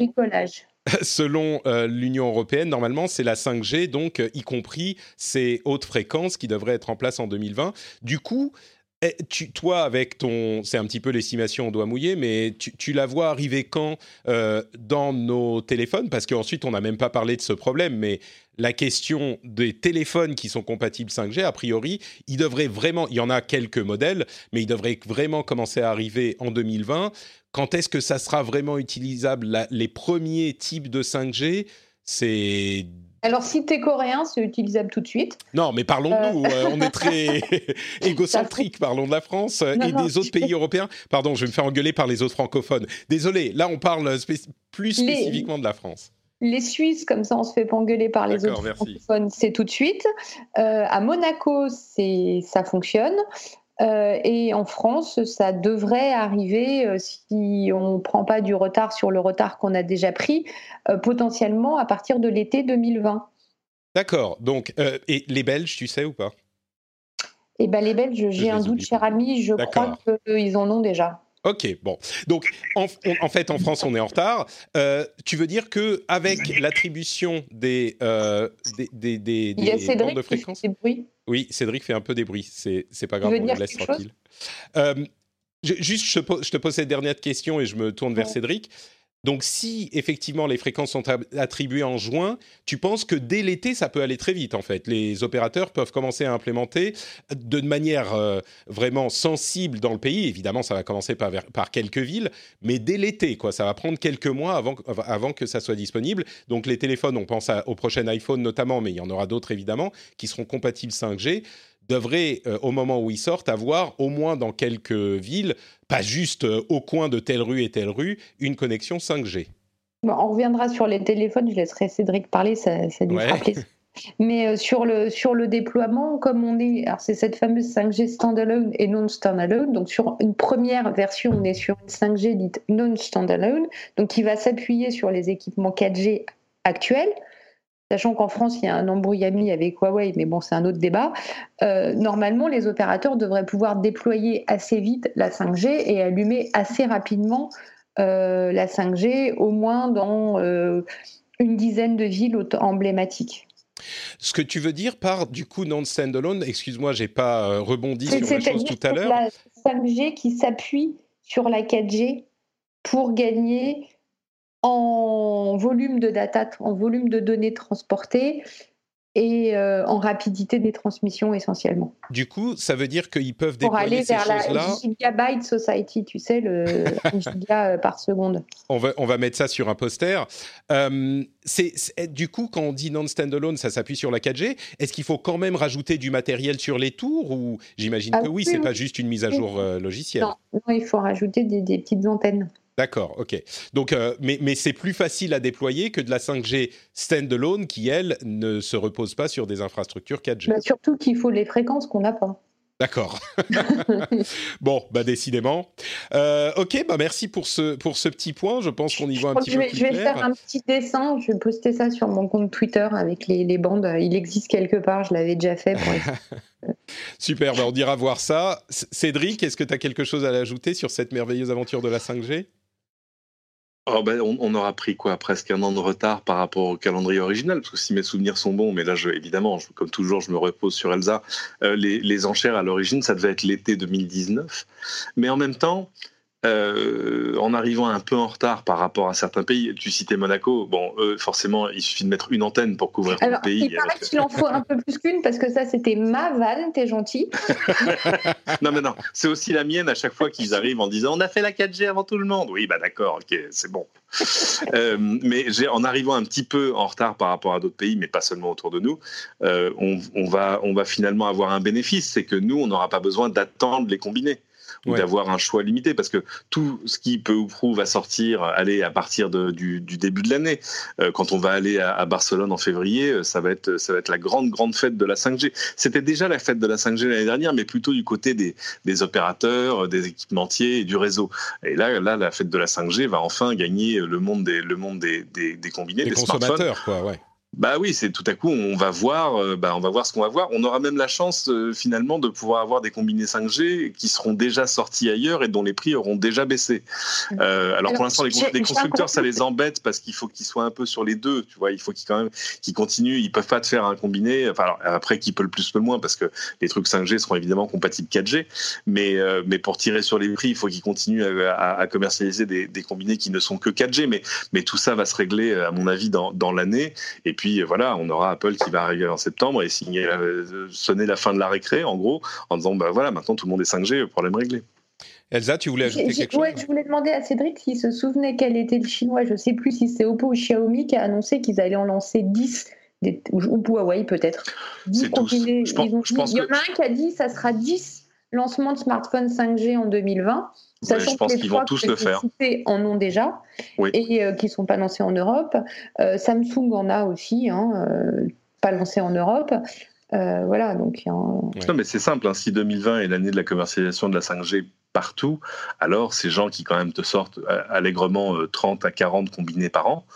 selon l'Union européenne, normalement, c'est la 5G, donc y compris ces hautes fréquences qui devraient être en place en 2020. Du coup, toi, avec c'est un petit peu l'estimation au doigt mouillé, mais tu la vois arriver quand dans nos téléphones ? Parce qu'ensuite, on n'a même pas parlé de ce problème, mais la question des téléphones qui sont compatibles 5G, a priori, il y en a quelques modèles, mais ils devraient vraiment commencer à arriver en 2020. Quand est-ce que ça sera vraiment utilisable, les premiers types de 5G, c'est... Alors, si t'es coréen, c'est utilisable tout de suite. Non, mais parlons de nous. On est très égocentrique. Parlons de la France des autres pays européens. Pardon, je vais me faire engueuler par les autres francophones. Désolé, là, on parle plus spécifiquement de la France. Les Suisses, comme ça, on se fait pas engueuler par les autres francophones, c'est tout de suite. À Monaco, ça fonctionne. Et en France, ça devrait arriver, si on ne prend pas du retard sur le retard qu'on a déjà pris, potentiellement à partir de l'été 2020. D'accord. Donc, et les Belges, tu sais ou pas ? Eh ben, les Belges, j'ai un doute, cher ami, je crois qu'ils en ont déjà. Ok, bon. Donc, en fait, en France, on est en retard. Tu veux dire qu'avec l'attribution des bandes de fréquences... Il y a Cédric qui fait des bruits. Oui, Cédric fait un peu des bruits. C'est pas grave, on le laisse tranquille. Je te pose cette dernière question et je me tourne vers Cédric. Donc, si effectivement les fréquences sont attribuées en juin, tu penses que dès l'été, ça peut aller très vite en fait. Les opérateurs peuvent commencer à implémenter de manière vraiment sensible dans le pays. Évidemment, ça va commencer par quelques villes, mais dès l'été, quoi. Ça va prendre quelques mois avant que ça soit disponible. Donc, les téléphones, on pense au prochain iPhone notamment, mais il y en aura d'autres évidemment, qui seront compatibles 5G. Devrait, au moment où ils sortent, avoir au moins dans quelques villes, pas juste au coin de telle rue et telle rue, une connexion 5G. Bon, on reviendra sur les téléphones, je laisserai Cédric parler, ça lui fera plaisir. Mais sur le déploiement, comme on est... Alors c'est cette fameuse 5G standalone et non-standalone. Donc sur une première version, on est sur une 5G dite non-standalone, donc qui va s'appuyer sur les équipements 4G actuels. Sachant qu'en France, il y a un embrouillamie avec Huawei, mais bon, c'est un autre débat. Normalement, les opérateurs devraient pouvoir déployer assez vite la 5G et allumer assez rapidement la 5G, au moins dans une dizaine de villes emblématiques. Ce que tu veux dire par, du coup, non-standalone, excuse-moi, j'ai pas rebondi sur la chose tout à l'heure. C'est la 5G qui s'appuie sur la 4G pour gagner en volume de data, en volume de données transportées et en rapidité des transmissions essentiellement. Du coup, ça veut dire qu'ils peuvent déployer ces choses-là... Pour aller vers la Gigabyte Society, tu sais, le giga par seconde. On va mettre ça sur un poster. Du coup, quand on dit non-standalone, ça s'appuie sur la 4G. Est-ce qu'il faut quand même rajouter du matériel sur les tours ou j'imagine que oui, c'est pas juste une mise à jour logicielle. Non, il faut rajouter des petites antennes. D'accord, ok. Donc, mais c'est plus facile à déployer que de la 5G standalone qui, elle, ne se repose pas sur des infrastructures 4G. Bah surtout qu'il faut les fréquences qu'on n'a pas. D'accord. Bon, décidément. Ok, merci pour ce petit point. Je pense qu'on y voit un petit peu plus clair. Je vais faire un petit dessin. Je vais poster ça sur mon compte Twitter avec les bandes. Il existe quelque part. Je l'avais déjà fait. Super, on ira voir ça. Cédric, est-ce que tu as quelque chose à ajouter sur cette merveilleuse aventure de la 5G ? On aura pris presque un an de retard par rapport au calendrier original, parce que si mes souvenirs sont bons, mais là, évidemment, comme toujours, je me repose sur Elsa, les enchères à l'origine, ça devait être l'été 2019. Mais en même temps, en arrivant un peu en retard par rapport à certains pays, tu citais Monaco, forcément, il suffit de mettre une antenne pour couvrir tout le pays. Il paraît qu'il en faut un peu plus qu'une, parce que ça, c'était ma vanne, t'es gentil. Non, c'est aussi la mienne à chaque fois qu'ils arrivent en disant « On a fait la 4G avant tout le monde ». Oui, d'accord, ok, c'est bon. Mais en arrivant un petit peu en retard par rapport à d'autres pays, mais pas seulement autour de nous, on va finalement avoir un bénéfice, c'est que nous, on n'aura pas besoin d'attendre les combinés. Ou d'avoir un choix limité, parce que tout ce qui peu ou prou va sortir à partir du début de l'année. Quand on va aller à Barcelone en février, ça va être la grande fête de la 5G. C'était déjà la fête de la 5G l'année dernière, mais plutôt du côté des opérateurs, des équipementiers et du réseau. Et là, la fête de la 5G va enfin gagner le monde des combinés, des consommateurs, smartphones. Ouais. Oui, c'est tout à coup, on va voir ce qu'on va voir. On aura même la chance, finalement, de pouvoir avoir des combinés 5G qui seront déjà sortis ailleurs et dont les prix auront déjà baissé. Alors pour l'instant, les constructeurs, ça les embête parce qu'il faut qu'ils soient un peu sur les deux. Tu vois, il faut qu'ils continuent. Ils peuvent pas te faire un combiné. Après, qui peut le plus, peut le moins, parce que les trucs 5G seront évidemment compatibles 4G. Mais pour tirer sur les prix, il faut qu'ils continuent à commercialiser des combinés qui ne sont que 4G. Mais tout ça va se régler, à mon avis, dans l'année. Et puis voilà, on aura Apple qui va arriver en septembre et sonner la fin de la récré, en gros, en disant maintenant tout le monde est 5G, problème réglé. Elsa, tu voulais ajouter quelque chose ? Ouais, je voulais demander à Cédric s'il se souvenait quel était le chinois, je ne sais plus si c'est Oppo ou Xiaomi, qui a annoncé qu'ils allaient en lancer 10, ou Huawei peut-être. 10 c'est tous. Il y en a un qui a dit que ça sera 10 lancements de smartphones 5G en 2020. Sachant je pense que les qu'ils vont tous le faire. En ont déjà, et qui ne sont pas lancés en Europe. Samsung en a aussi, pas lancé en Europe. Voilà, donc Non, mais c'est simple, si 2020 est l'année de la commercialisation de la 5G partout, alors ces gens qui quand même te sortent allègrement 30 à 40 combinés par an,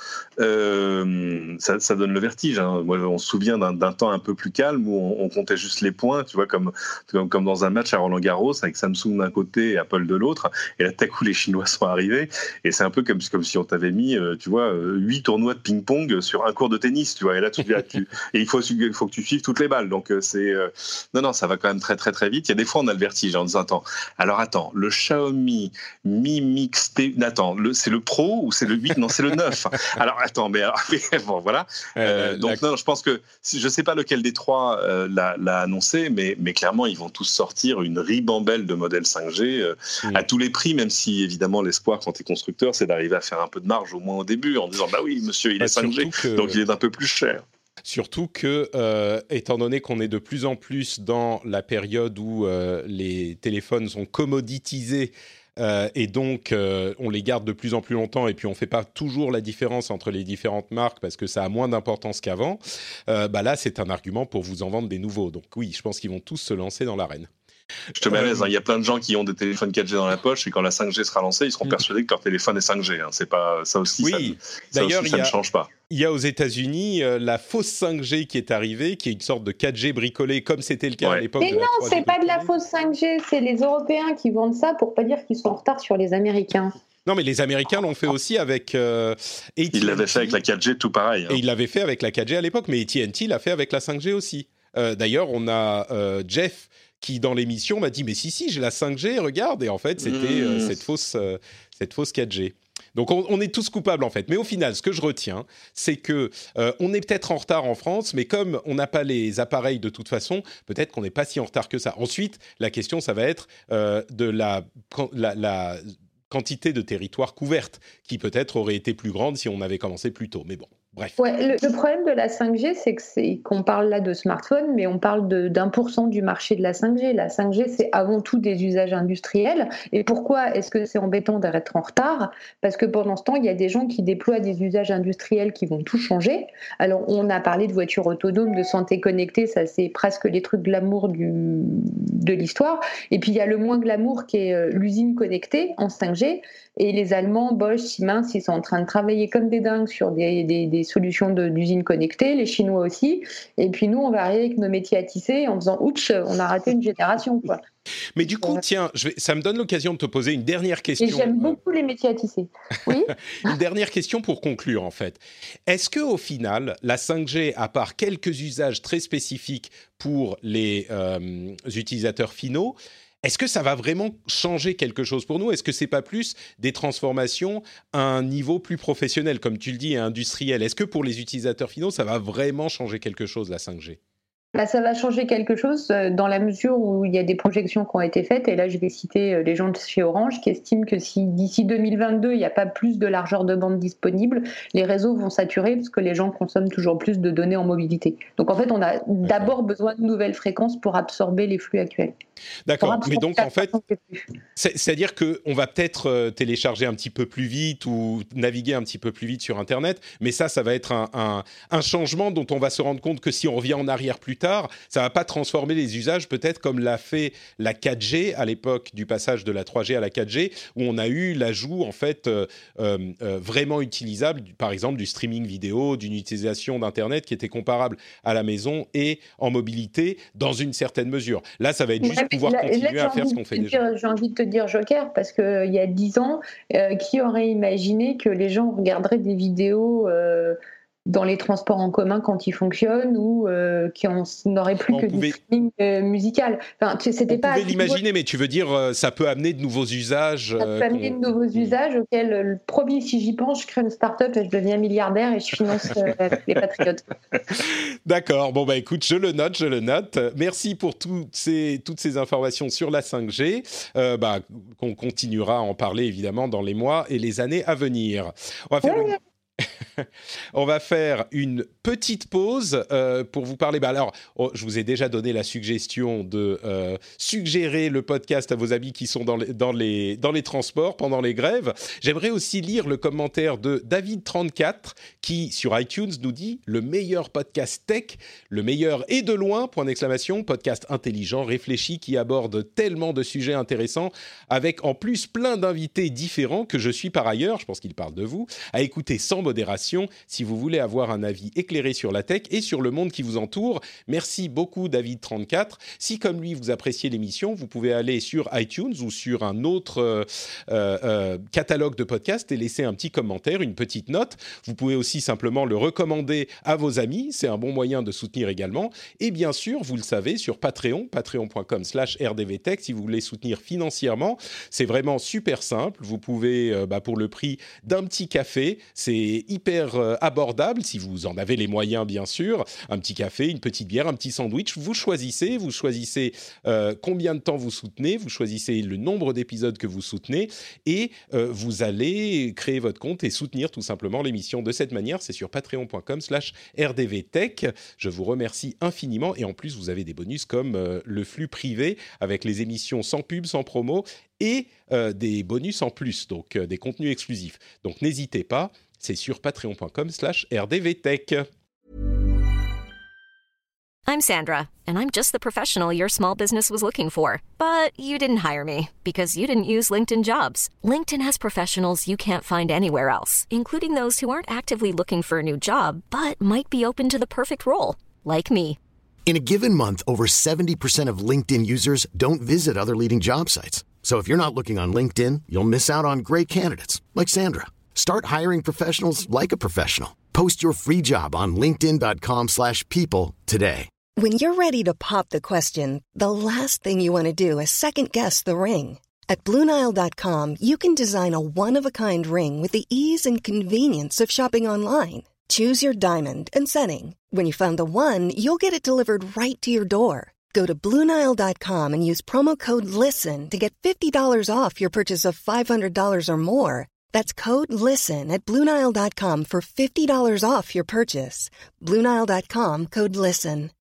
ça donne le vertige. Moi, on se souvient d'un temps un peu plus calme où on comptait juste les points, tu vois, comme dans un match à Roland-Garros avec Samsung d'un côté et Apple de l'autre, et là, tout à coup, les Chinois sont arrivés, et c'est un peu comme si on t'avait mis, tu vois, 8 tournois de ping-pong sur un cours de tennis, tu vois, et là, et il faut que tu suives toutes les balles, donc non, ça va quand même très, très, très vite. Il y a des fois, on a le vertige en disant, attends, le Xiaomi Mi Mix T... Attends, c'est le Pro ou c'est le 8 Non, c'est le 9. Alors, attends, bon, voilà. Donc, non, je pense que... Je ne sais pas lequel des trois l'a annoncé, mais clairement, ils vont tous sortir une ribambelle de modèles 5G à tous les prix, même si, évidemment, l'espoir, quand tu es constructeur, c'est d'arriver à faire un peu de marge, au moins au début, en disant, bah oui, monsieur, il est 5G, donc il est un peu plus cher. Surtout que, étant donné qu'on est de plus en plus dans la période où les téléphones sont commoditisés et donc on les garde de plus en plus longtemps et puis on ne fait pas toujours la différence entre les différentes marques parce que ça a moins d'importance qu'avant, là c'est un argument pour vous en vendre des nouveaux. Donc oui, je pense qu'ils vont tous se lancer dans l'arène. Je te mets à l'aise, il y a plein de gens qui ont des téléphones 4G dans la poche et quand la 5G sera lancée, ils seront persuadés que leur téléphone est 5G. C'est pas ça aussi. Oui. Ça ne change pas. Il y a aux États-Unis la fausse 5G qui est arrivée, qui est une sorte de 4G bricolé comme c'était le cas à l'époque. Mais non, c'est pas de la fausse 5G, c'est les Européens qui vendent ça pour pas dire qu'ils sont en retard sur les Américains. Non, mais les Américains l'ont fait aussi avec AT&T. Ils l'avaient fait avec la 4G, tout pareil. Et ils l'avaient fait avec la 4G à l'époque, mais AT&T l'a fait avec la 5G aussi. D'ailleurs, on a Jeff qui, dans l'émission, m'a dit « Mais si, j'ai la 5G, regarde !» Et en fait, c'était cette fausse 4G. Donc, on est tous coupables, en fait. Mais au final, ce que je retiens, c'est que on est peut-être en retard en France, mais comme on n'a pas les appareils de toute façon, peut-être qu'on n'est pas si en retard que ça. Ensuite, la question, ça va être de la quantité de territoire couverte, qui peut-être aurait été plus grande si on avait commencé plus tôt. Mais bon. Bref. Ouais, le problème de la 5G, c'est qu'on parle là de smartphone, mais on parle d'1% du marché de la 5G. La 5G, c'est avant tout des usages industriels. Et pourquoi est-ce que c'est embêtant d'être en retard ? Parce que pendant ce temps, il y a des gens qui déploient des usages industriels qui vont tout changer. Alors, on a parlé de voitures autonomes, de santé connectée, ça c'est presque les trucs glamour de l'histoire. Et puis, il y a le moins glamour qui est l'usine connectée en 5G. Et les Allemands, Bosch, Siemens, ils sont en train de travailler comme des dingues sur des solutions d'usines connectées, les Chinois aussi. Et puis nous, on va arriver avec nos métiers à tisser en faisant « ouch, on a raté une génération ». Mais du coup, tiens, ça me donne l'occasion de te poser une dernière question. Et j'aime beaucoup les métiers à tisser. Oui. Une dernière question pour conclure, en fait. Est-ce qu'au final, la 5G, à part quelques usages très spécifiques pour les utilisateurs finaux, est-ce que ça va vraiment changer quelque chose pour nous ? Est-ce que c'est pas plus des transformations à un niveau plus professionnel, comme tu le dis, et industriel ? Est-ce que pour les utilisateurs finaux, ça va vraiment changer quelque chose, la 5G ? Ça va changer quelque chose dans la mesure où il y a des projections qui ont été faites, et là je vais citer les gens de chez Orange qui estiment que si d'ici 2022 il n'y a pas plus de largeur de bande disponible, les réseaux vont saturer parce que les gens consomment toujours plus de données en mobilité. Donc en fait on a d'abord besoin de nouvelles fréquences pour absorber les flux actuels. D'accord, mais donc en fait, c'est-à-dire qu'on va peut-être télécharger un petit peu plus vite ou naviguer un petit peu plus vite sur Internet, mais ça va être un changement dont on va se rendre compte que si on revient en arrière plus tard, ça ne va pas transformer les usages peut-être comme l'a fait la 4G à l'époque du passage de la 3G à la 4G, où on a eu l'ajout en fait vraiment utilisable, par exemple du streaming vidéo, d'une utilisation d'Internet qui était comparable à la maison et en mobilité dans une certaine mesure. Là, ça va être juste pouvoir continuer à faire ce qu'on fait déjà. J'ai envie de te dire joker, parce qu'il y a 10 ans, qui aurait imaginé que les gens regarderaient des vidéos dans les transports en commun quand ils fonctionnent ou qu'on n'aurait plus du streaming musical. Enfin, c'était pas. On pouvait l'imaginer, mais tu veux dire ça peut amener de nouveaux usages. Ça peut amener de nouveaux usages auxquels le premier, si j'y pense, je crée une start-up et je deviens milliardaire et je finance les patriotes. D'accord. Bon écoute, je le note. Merci pour toutes ces informations sur la 5G. Qu'on continuera à en parler évidemment dans les mois et les années à venir. On va faire On va faire une petite pause pour vous parler. Alors, je vous ai déjà donné la suggestion de suggérer le podcast à vos amis qui sont dans les transports pendant les grèves. J'aimerais aussi lire le commentaire de David34 qui, sur iTunes, nous dit « Le meilleur podcast tech, le meilleur et de loin, point d'exclamation, podcast intelligent, réfléchi, qui aborde tellement de sujets intéressants, avec en plus plein d'invités différents que je suis par ailleurs, je pense qu'il parle de vous, à écouter sans modération si vous voulez avoir un avis éclairé sur la tech et sur le monde qui vous entoure. Merci beaucoup David34. Si comme lui vous appréciez l'émission, vous pouvez aller sur iTunes ou sur un autre catalogue de podcasts et laisser un petit commentaire, une petite note. Vous pouvez aussi simplement le recommander à vos amis, c'est un bon moyen de soutenir également. Et bien sûr, vous le savez, sur Patreon, patreon.com/rdvtech, si vous voulez soutenir financièrement, c'est vraiment super simple. Vous pouvez, pour le prix d'un petit café, c'est hyper abordable, si vous en avez les moyens bien sûr, un petit café, une petite bière, un petit sandwich, vous choisissez combien de temps vous soutenez, vous choisissez le nombre d'épisodes que vous soutenez et vous allez créer votre compte et soutenir tout simplement l'émission de cette manière. C'est sur patreon.com/rdvtech. Je vous remercie infiniment et en plus vous avez des bonus comme le flux privé avec les émissions sans pub, sans promo et des bonus en plus, donc des contenus exclusifs. Donc n'hésitez pas, c'est sur patreon.com/rdvtech. I'm Sandra, and I'm just the professional your small business was looking for. But you didn't hire me because you didn't use LinkedIn Jobs. LinkedIn has professionals you can't find anywhere else, including those who aren't actively looking for a new job, but might be open to the perfect role, like me. In a given month, over 70% of LinkedIn users don't visit other leading job sites. So if you're not looking on LinkedIn, you'll miss out on great candidates like Sandra. Start hiring professionals like a professional. Post your free job on linkedin.com/people today. When you're ready to pop the question, the last thing you want to do is second-guess the ring. At BlueNile.com, you can design a one-of-a-kind ring with the ease and convenience of shopping online. Choose your diamond and setting. When you find the one, you'll get it delivered right to your door. Go to BlueNile.com and use promo code LISTEN to get $50 off your purchase of $500 or more. That's code LISTEN at BlueNile.com for $50 off your purchase. BlueNile.com, code LISTEN.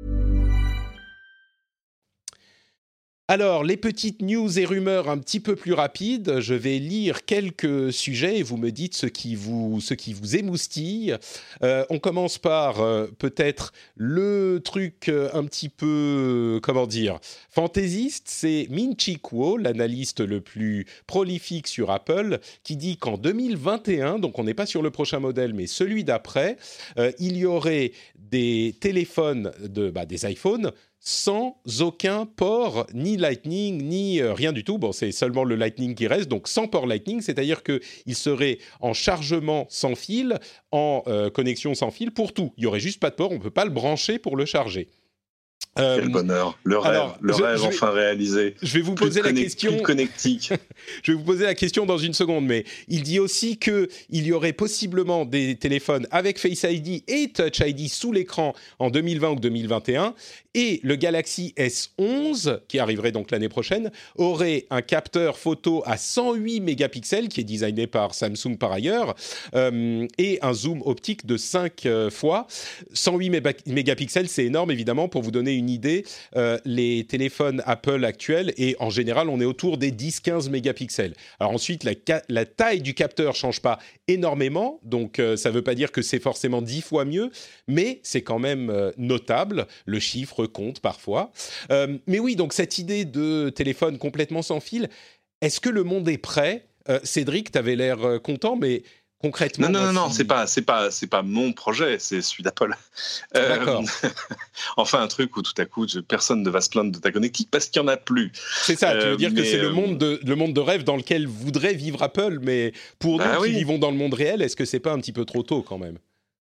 Alors, les petites news et rumeurs un petit peu plus rapides. Je vais lire quelques sujets et vous me dites ce qui vous émoustille. On commence par peut-être le truc un petit peu, fantaisiste. C'est Min-Chi Kuo, l'analyste le plus prolifique sur Apple, qui dit qu'en 2021, donc on n'est pas sur le prochain modèle, mais celui d'après, il y aurait des téléphones, des iPhones, sans aucun port, ni Lightning, ni rien du tout. Bon, c'est seulement le Lightning qui reste, donc sans port Lightning, c'est-à-dire qu'il serait en chargement sans fil, en connexion sans fil pour tout. Il n'y aurait juste pas de port, on ne peut pas le brancher pour le charger. Quel bonheur, le rêve enfin réalisé. Je vais vous poser la question. Plus connectique. Je vais vous poser la question dans une seconde, mais il dit aussi qu'il y aurait possiblement des téléphones avec Face ID et Touch ID sous l'écran en 2020 ou 2021, et le Galaxy S11, qui arriverait donc l'année prochaine, aurait un capteur photo à 108 mégapixels, qui est designé par Samsung par ailleurs, et un zoom optique de 5 fois. 108 mégapixels, c'est énorme évidemment. Pour vous donner une idée, les téléphones Apple actuels, et en général on est autour des 10-15 mégapixels. Alors ensuite la taille du capteur ne change pas énormément, donc ça ne veut pas dire que c'est forcément 10 fois mieux, mais c'est quand même notable, le chiffre compte parfois. Mais oui, donc cette idée de téléphone complètement sans fil, est-ce que le monde est prêt ? Cédric, tu avais l'air content, mais concrètement... Non, c'est pas mon projet, c'est celui d'Apple. D'accord. Enfin, un truc où tout à coup, personne ne va se plaindre de ta connectique parce qu'il n'y en a plus. C'est ça, tu veux dire que c'est le monde de rêve dans lequel voudrait vivre Apple, mais pour nous qui vivons dans le monde réel, est-ce que c'est pas un petit peu trop tôt quand même ?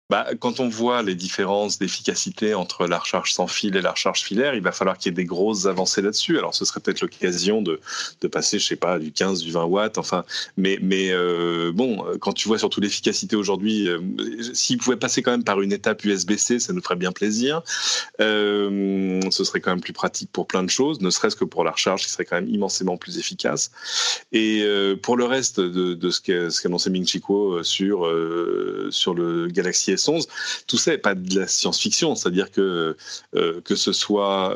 Quand on voit les différences d'efficacité entre la recharge sans fil et la recharge filaire, il va falloir qu'il y ait des grosses avancées là-dessus. Alors, ce serait peut-être l'occasion de passer, je sais pas, du 15, du 20 watts. Enfin, mais quand tu vois surtout l'efficacité aujourd'hui, s'ils pouvaient passer quand même par une étape USB-C, ça nous ferait bien plaisir. Ce serait quand même plus pratique pour plein de choses, ne serait-ce que pour la recharge, qui serait quand même immensément plus efficace. Et pour le reste de ce qu'annonçait Ming-Chi Kuo sur le Galaxy S11, tout ça n'est pas de la science-fiction, c'est-à-dire que ce soit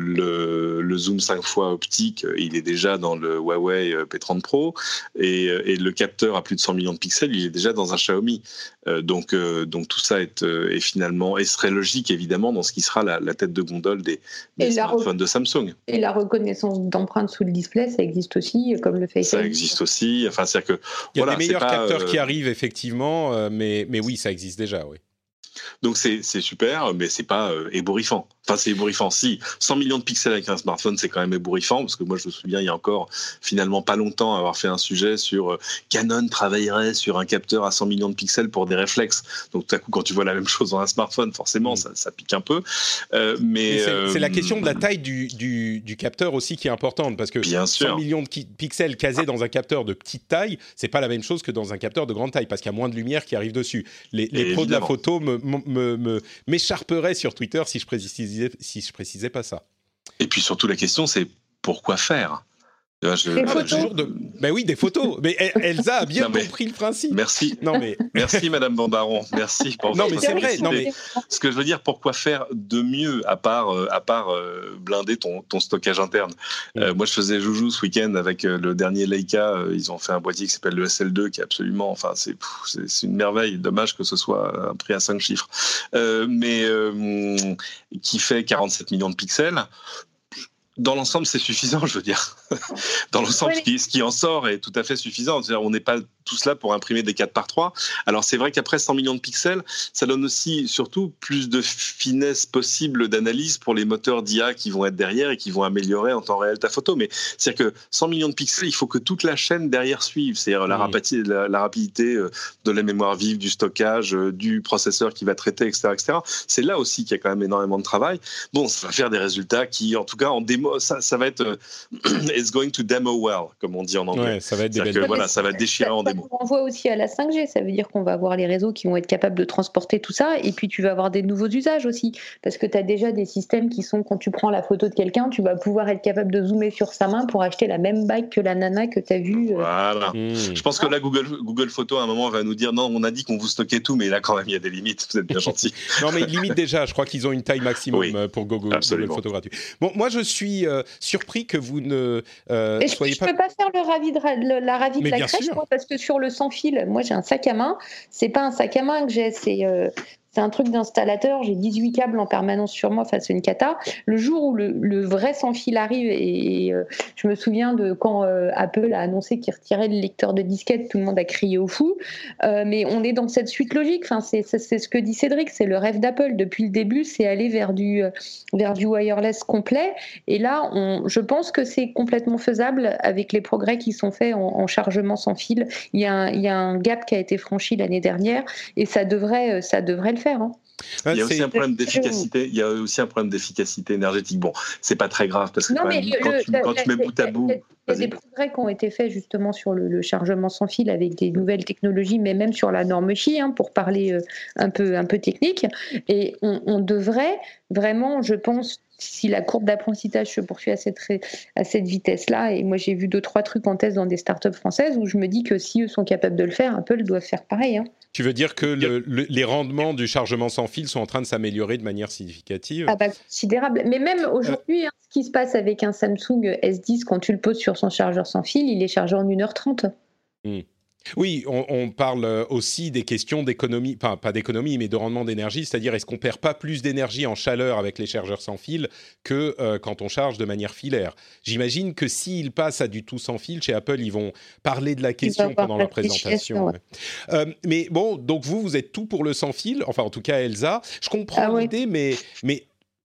le zoom 5 fois optique, il est déjà dans le Huawei P30 Pro, et le capteur à plus de 100 millions de pixels, il est déjà dans un Xiaomi. Donc tout ça est finalement, et serait logique évidemment dans ce qui sera la tête de gondole des smartphones de Samsung. Et la reconnaissance d'empreintes sous le display, ça existe aussi, comme le Face ID. Ça existe aussi. Enfin, c'est-à-dire que il y a des meilleurs capteurs qui arrivent effectivement, mais oui, ça existe déjà, oui. Donc c'est super, mais c'est pas ébouriffant. Enfin, c'est ébouriffant. Si 100 millions de pixels avec un smartphone, c'est quand même ébouriffant, parce que moi je me souviens il y a encore finalement pas longtemps avoir fait un sujet sur Canon travaillerait sur un capteur à 100 millions de pixels pour des réflexes. Donc tout à coup quand tu vois la même chose dans un smartphone, forcément ça pique un peu. Mais c'est la question de la taille du capteur aussi qui est importante, parce que 100 millions de pixels casés dans un capteur de petite taille, c'est pas la même chose que dans un capteur de grande taille, parce qu'il y a moins de lumière qui arrive dessus. Les pros de la photo m'écharperaient sur Twitter si je précisais pas ça. Et puis surtout la question c'est pourquoi faire ? Des photos. Ben oui, des photos. Mais Elsa a bien compris le principe. Merci. Merci, Madame Bambaron. Merci. Non, mais c'est vrai. Non, mais... Ce que je veux dire, pourquoi faire de mieux à part blinder ton stockage interne. Moi, je faisais joujou ce week-end avec le dernier Leica. Ils ont fait un boîtier qui s'appelle le SL2, qui est absolument, enfin, c'est une merveille. Dommage que ce soit un prix à 5 chiffres, mais qui fait 47 millions de pixels. Dans l'ensemble, c'est suffisant, je veux dire. Dans l'ensemble, ce qui en sort est tout à fait suffisant. C'est-à-dire, on n'est pas tous là pour imprimer des 4x3. Alors, c'est vrai qu'après 100 millions de pixels, ça donne aussi, surtout, plus de finesse possible d'analyse pour les moteurs d'IA qui vont être derrière et qui vont améliorer en temps réel ta photo. Mais c'est-à-dire que 100 millions de pixels, il faut que toute la chaîne derrière suive. C'est-à-dire la rapidité de la mémoire vive, du stockage, du processeur qui va traiter, etc., etc. C'est là aussi qu'il y a quand même énormément de travail. Bon, ça va faire des résultats qui, en tout cas, en démo, ça va être it's going to demo well, comme on dit en anglais. Ouais, ça va être des belles. Voilà, ça va déchirer en démo. On voit aussi à la 5G, ça veut dire qu'on va avoir les réseaux qui vont être capables de transporter tout ça, et puis tu vas avoir des nouveaux usages aussi, parce que tu as déjà des systèmes qui sont, quand tu prends la photo de quelqu'un, tu vas pouvoir être capable de zoomer sur sa main pour acheter la même bague que la nana que tu as vue. Voilà. Je pense que là, Google Photo, à un moment, va nous dire non, on a dit qu'on vous stockait tout, mais là, quand même, il y a des limites. Vous êtes bien gentils. Non, mais limite déjà, je crois qu'ils ont une taille maximum pour Google Photo gratuit. Bon, moi, je suis surpris que vous ne soyez pas... Je ne peux pas faire la ravie de la crèche, moi, parce que sur le sans fil, moi j'ai un sac à main. C'est pas un sac à main que j'ai, c'est un truc d'installateur. J'ai 18 câbles en permanence sur moi, c'est une cata. Le jour où le vrai sans fil arrive, et je me souviens de quand Apple a annoncé qu'il retirait le lecteur de disquette, tout le monde a crié au fou. Mais on est dans cette suite logique. Enfin, c'est ce que dit Cédric, c'est le rêve d'Apple. Depuis le début, c'est aller vers du wireless complet. Et là, je pense que c'est complètement faisable avec les progrès qui sont faits en chargement sans fil. Il y a un gap qui a été franchi l'année dernière, et ça devrait le faire. Il y a aussi un problème d'efficacité. Il y a aussi un problème d'efficacité énergétique. Bon, c'est pas très grave parce que quand tu mets bout à bout, il y a des progrès qui ont été faits justement sur le chargement sans fil avec des nouvelles technologies, mais même sur la norme Qi, pour parler un peu technique. Et on devrait vraiment, je pense, si la courbe d'apprentissage se poursuit à cette vitesse-là, et moi j'ai vu 2-3 trucs en test dans des startups françaises où je me dis que si eux sont capables de le faire, Apple doit faire pareil. Tu veux dire que les rendements du chargement sans fil sont en train de s'améliorer de manière significative ? Considérable. Mais même aujourd'hui, ce qui se passe avec un Samsung S10, quand tu le poses sur son chargeur sans fil, il est chargé en 1h30. Oui, on parle aussi des questions d'économie, enfin pas d'économie, mais de rendement d'énergie, c'est-à-dire est-ce qu'on perd pas plus d'énergie en chaleur avec les chargeurs sans fil que quand on charge de manière filaire ? J'imagine que s'ils passent à du tout sans fil, chez Apple, ils vont parler de la question pendant leur présentation. Ouais. Mais bon, donc vous êtes tout pour le sans fil, enfin en tout cas Elsa. Je comprends l'idée, mais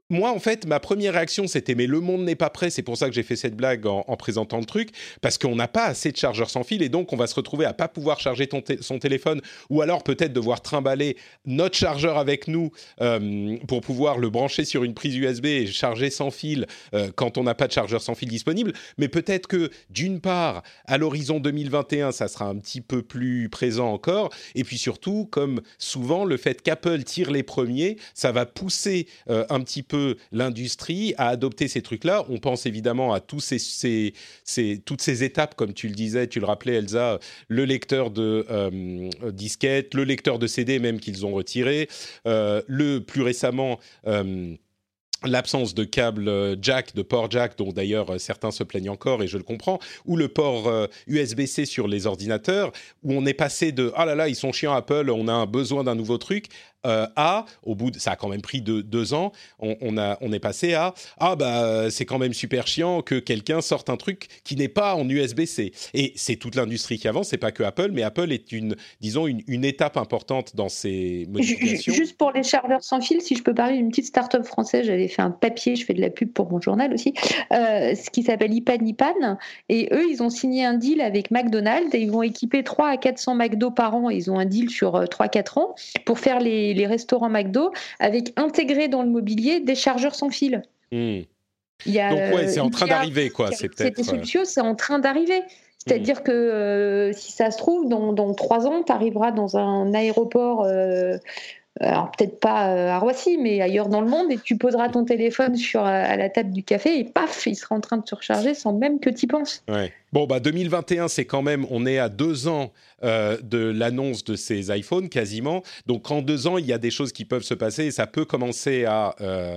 moi, en fait, ma première réaction, c'était « mais le monde n'est pas prêt », c'est pour ça que j'ai fait cette blague en présentant le truc, parce qu'on n'a pas assez de chargeurs sans fil, et donc on va se retrouver à pas pouvoir charger son téléphone, ou alors peut-être devoir trimballer notre chargeur avec nous pour pouvoir le brancher sur une prise USB et charger sans fil quand on n'a pas de chargeur sans fil disponible. Mais peut-être que, d'une part, à l'horizon 2021, ça sera un petit peu plus présent encore, et puis surtout, comme souvent, le fait qu'Apple tire les premiers, ça va pousser un petit peu l'industrie à adopter ces trucs-là. On pense évidemment à toutes ces étapes, comme tu le disais, tu le rappelais, Elsa, le lecteur de disquette, le lecteur de CD même qu'ils ont retiré, plus récemment l'absence de câble jack, de port jack, dont d'ailleurs certains se plaignent encore et je le comprends, ou le port USB-C sur les ordinateurs, où on est passé de « ah là là, ils sont chiants Apple, on a besoin d'un nouveau truc », au bout de, ça a quand même pris 2 ans, on est passé à « ah bah c'est quand même super chiant que quelqu'un sorte un truc qui n'est pas en USB-C ». Et c'est toute l'industrie qui avance, c'est pas que Apple, mais Apple est une étape importante dans ces modifications. Juste pour les chargeurs sans fil, si je peux parler d'une petite start-up française, j'avais fait un papier, je fais de la pub pour mon journal aussi, ce qui s'appelle Ipan, et eux, ils ont signé un deal avec McDonald's et ils vont équiper 300 à 400 McDo par an, ils ont un deal sur 3-4 ans pour faire les restaurants McDo avec intégré dans le mobilier des chargeurs sans fil. Donc ouais, c'est en train d'arriver quoi. C'est peut-être. C'est en train d'arriver. C'est-à-dire que si ça se trouve, dans 3 ans, tu arriveras dans un aéroport, alors peut-être pas à Roissy, mais ailleurs dans le monde, et tu poseras ton téléphone à la table du café et paf, il sera en train de se recharger sans même que tu y penses. Ouais. Bon, 2021, c'est quand même, on est à 2 ans de l'annonce de ces iPhones, quasiment. Donc, en 2 ans, il y a des choses qui peuvent se passer et ça peut commencer à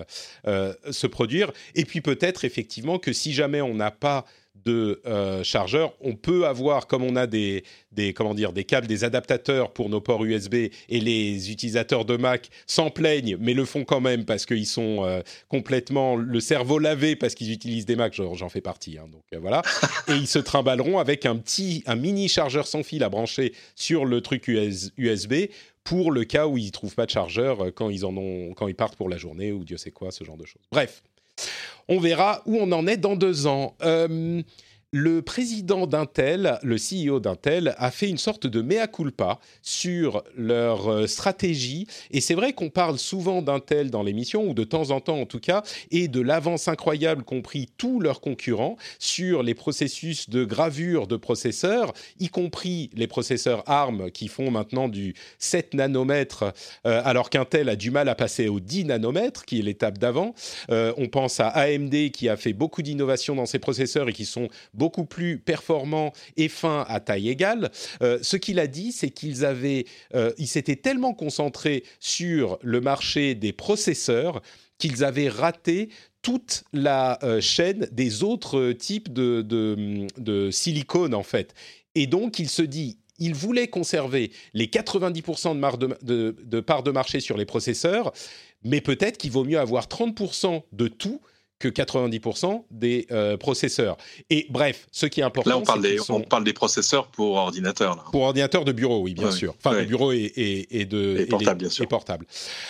se produire. Et puis, peut-être, effectivement, que si jamais on n'a pas de chargeur, on peut avoir, comme on a des câbles, des adaptateurs pour nos ports USB, et les utilisateurs de Mac s'en plaignent, mais le font quand même parce qu'ils sont complètement le cerveau lavé parce qu'ils utilisent des Macs, j'en fais partie, hein, donc voilà, et ils se trimballeront avec un mini chargeur sans fil à brancher sur le truc USB pour le cas où ils ne trouvent pas de chargeur quand ils partent pour la journée ou Dieu sait quoi, ce genre de choses. Bref. On verra où on en est dans 2 ans. Le président d'Intel, le CEO d'Intel, a fait une sorte de mea culpa sur leur stratégie. Et c'est vrai qu'on parle souvent d'Intel dans l'émission, ou de temps en temps en tout cas, et de l'avance incroyable qu'ont pris tous leurs concurrents sur les processus de gravure de processeurs, y compris les processeurs ARM qui font maintenant du 7 nanomètres, alors qu'Intel a du mal à passer au 10 nanomètres, qui est l'étape d'avant. On pense à AMD qui a fait beaucoup d'innovations dans ses processeurs et qui sont beaucoup plus performants et fins à taille égale. Ce qu'il a dit, c'est qu'ils s'étaient tellement concentrés sur le marché des processeurs qu'ils avaient raté toute la chaîne des autres types de silicone, en fait. Et donc, il voulait conserver les 90% de part de marché sur les processeurs, mais peut-être qu'il vaut mieux avoir 30% de tout que 90% des processeurs. Et bref, ce qui est important... Là, on parle des processeurs pour ordinateur. Là. Pour ordinateur de bureau, oui, bien sûr. Enfin, de bureau et portable, bien sûr. Et portable.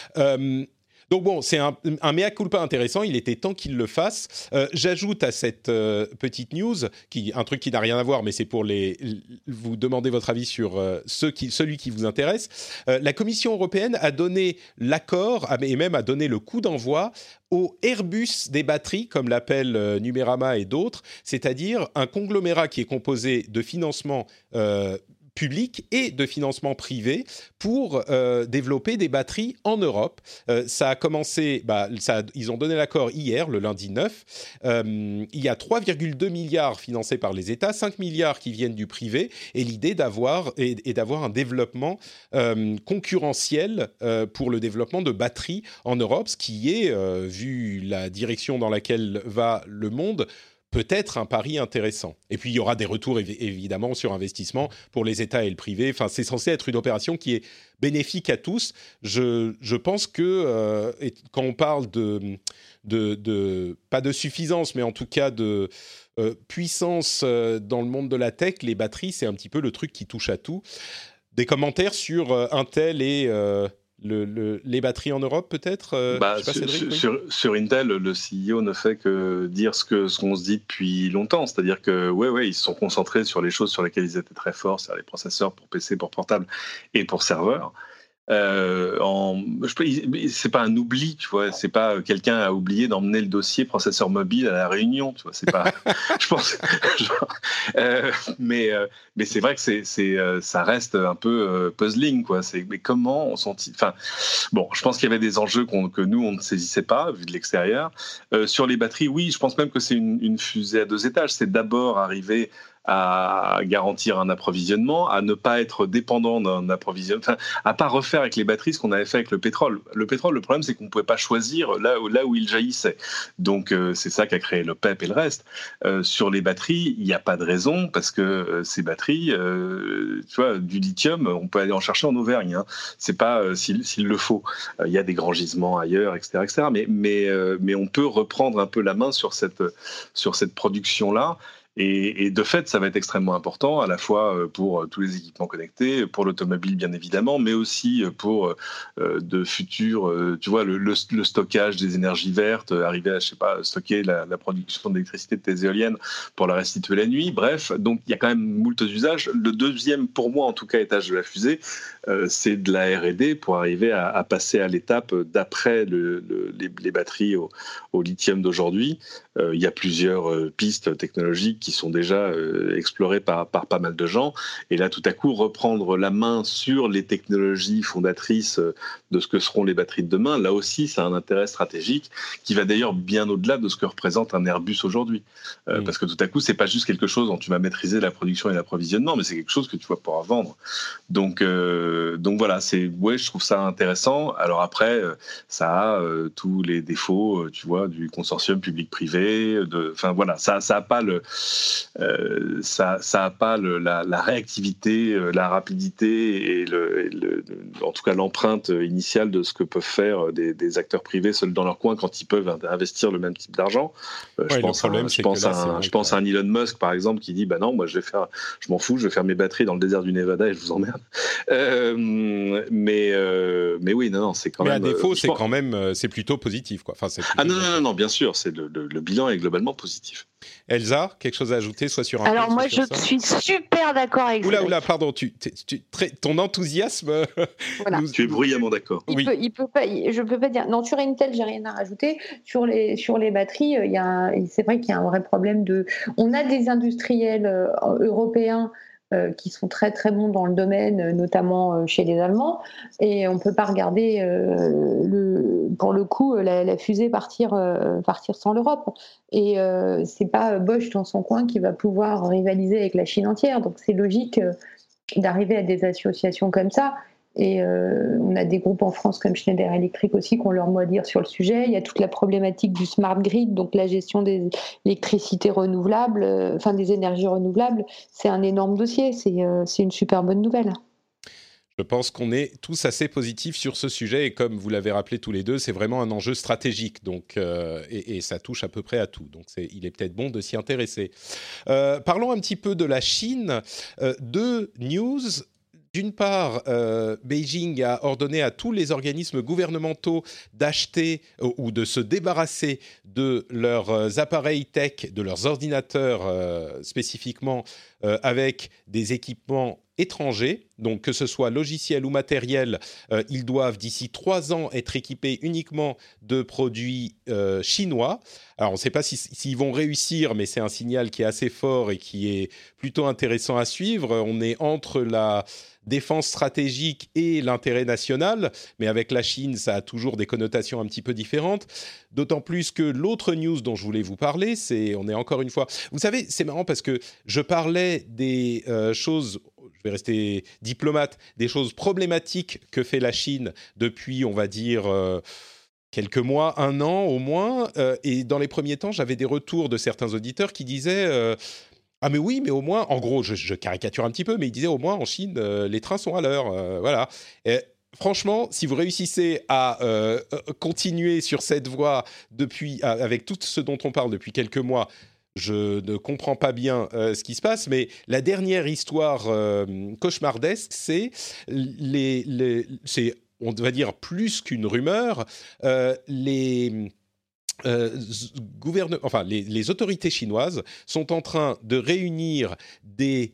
Donc bon, c'est un mea culpa intéressant, il était temps qu'il le fasse. J'ajoute à cette petite news, un truc qui n'a rien à voir, mais c'est pour vous demander votre avis sur celui qui vous intéresse. La Commission européenne a donné l'accord, et même a donné le coup d'envoi au Airbus des batteries, comme l'appellent Numérama et d'autres, c'est-à-dire un conglomérat qui est composé de financements public et de financement privé pour développer des batteries en Europe. Ça a commencé, ils ont donné l'accord hier, le lundi 9. Il y a 3,2 milliards financés par les États, 5 milliards qui viennent du privé, et l'idée d'avoir un développement concurrentiel pour le développement de batteries en Europe, ce qui est, vu la direction dans laquelle va le monde, peut-être un pari intéressant. Et puis, il y aura des retours, évidemment, sur investissement pour les États et le privé. Enfin, c'est censé être une opération qui est bénéfique à tous. Je pense que quand on parle pas de suffisance, mais en tout cas de puissance dans le monde de la tech, les batteries, c'est un petit peu le truc qui touche à tout. Des commentaires sur Intel et les batteries en Europe, peut-être sur Intel, le CEO ne fait que dire ce qu'on se dit depuis longtemps. C'est-à-dire que, ils se sont concentrés sur les choses sur lesquelles ils étaient très forts, c'est-à-dire les processeurs pour PC, pour portable et pour serveur. C'est pas un oubli, tu vois, c'est pas quelqu'un a oublié d'emmener le dossier processeur mobile à la réunion, tu vois, c'est pas, je pense, mais c'est vrai que ça reste un peu puzzling, quoi. Mais comment on s'en tire, enfin, bon, je pense qu'il y avait des enjeux que nous on ne saisissait pas vu de l'extérieur. Sur les batteries, oui, je pense même que c'est une fusée à 2 étages. C'est d'abord arriver à garantir un approvisionnement, à ne pas être dépendant d'un approvisionnement, enfin, à pas refaire avec les batteries ce qu'on avait fait avec le pétrole. Le pétrole, le problème, c'est qu'on ne pouvait pas choisir là où il jaillissait. Donc, c'est ça qui a créé le PEP et le reste. Sur les batteries, il n'y a pas de raison, parce que ces batteries, tu vois, du lithium, on peut aller en chercher en Auvergne. Hein. C'est pas s'il le faut. Il y a des grands gisements ailleurs, etc., etc. Mais on peut reprendre un peu la main sur cette production-là. Et de fait, ça va être extrêmement important, à la fois pour tous les équipements connectés, pour l'automobile bien évidemment, mais aussi pour de futurs, tu vois, le stockage des énergies vertes, arriver à, stocker la production d'électricité de tes éoliennes pour la restituer la nuit. Bref, donc il y a quand même moult usages. Le deuxième, pour moi en tout cas, étage de la fusée, c'est de la R&D pour arriver à passer à l'étape d'après les batteries au lithium d'aujourd'hui. Il y a plusieurs pistes technologiques qui sont déjà explorées par pas mal de gens. Et là, tout à coup, reprendre la main sur les technologies fondatrices de ce que seront les batteries de demain, là aussi, ça a un intérêt stratégique qui va d'ailleurs bien au-delà de ce que représente un Airbus aujourd'hui. Parce que tout à coup, c'est pas juste quelque chose dont tu vas maîtriser la production et l'approvisionnement, mais c'est quelque chose que tu vas pouvoir vendre. Donc voilà, je trouve ça intéressant. Alors après, ça a tous les défauts, tu vois, du consortium public-privé. Enfin voilà, ça a pas la réactivité, la rapidité et en tout cas l'empreinte initiale de ce que peuvent faire des acteurs privés seuls dans leur coin quand ils peuvent investir le même type d'argent. Je pense à un Elon Musk par exemple qui dit bah non, moi je m'en fous, je vais faire mes batteries dans le désert du Nevada et je vous emmerde. Mais oui, non, c'est quand même. Mais à défaut, c'est plutôt positif, quoi. Enfin, non, bien sûr, c'est le bilan est globalement positif. Elsa, quelque chose à ajouter, soit sur un. Alors moi, je suis super d'accord avec. Oula, pardon, ton enthousiasme. Voilà. Tu es bruyamment d'accord. Je peux pas dire. Non, sur Intel, j'ai rien à rajouter. Sur les batteries, c'est vrai qu'il y a un vrai problème On a des industriels européens. Qui sont très très bons dans le domaine, notamment chez les Allemands, et on peut pas regarder pour le coup la fusée partir sans l'Europe. Et c'est pas Bosch dans son coin qui va pouvoir rivaliser avec la Chine entière. Donc c'est logique d'arriver à des associations comme ça. Et on a des groupes en France comme Schneider Electric aussi qui ont leur mot à dire sur le sujet. Il y a toute la problématique du smart grid, donc la gestion des électricités renouvelables, des énergies renouvelables. C'est un énorme dossier, c'est une super bonne nouvelle. Je pense qu'on est tous assez positifs sur ce sujet et comme vous l'avez rappelé tous les deux, c'est vraiment un enjeu stratégique donc, et ça touche à peu près à tout. Donc il est peut-être bon de s'y intéresser. Parlons un petit peu de la Chine. 2 news. D'une part, Beijing a ordonné à tous les organismes gouvernementaux d'acheter ou de se débarrasser de leurs appareils tech, de leurs ordinateurs spécifiquement, avec des équipements étrangers. Donc, que ce soit logiciel ou matériel, ils doivent d'ici 3 ans être équipés uniquement de produits chinois. Alors, on ne sait pas s'ils vont réussir, mais c'est un signal qui est assez fort et qui est plutôt intéressant à suivre. On est entre la défense stratégique et l'intérêt national, mais avec la Chine, ça a toujours des connotations un petit peu différentes. D'autant plus que l'autre news dont je voulais vous parler, on est encore une fois... Vous savez, c'est marrant parce que je parlais des choses... Je vais rester diplomate, des choses problématiques que fait la Chine depuis, on va dire... quelques mois, 1 an au moins, et dans les premiers temps, j'avais des retours de certains auditeurs qui disaient ah mais oui, mais au moins, en gros, je caricature un petit peu, mais ils disaient au moins en Chine, les trains sont à l'heure, voilà. Et, franchement, si vous réussissez à continuer sur cette voie avec tout ce dont on parle depuis quelques mois, je ne comprends pas bien ce qui se passe, mais la dernière histoire cauchemardesque, c'est on va dire plus qu'une rumeur, les autorités chinoises sont en train de réunir des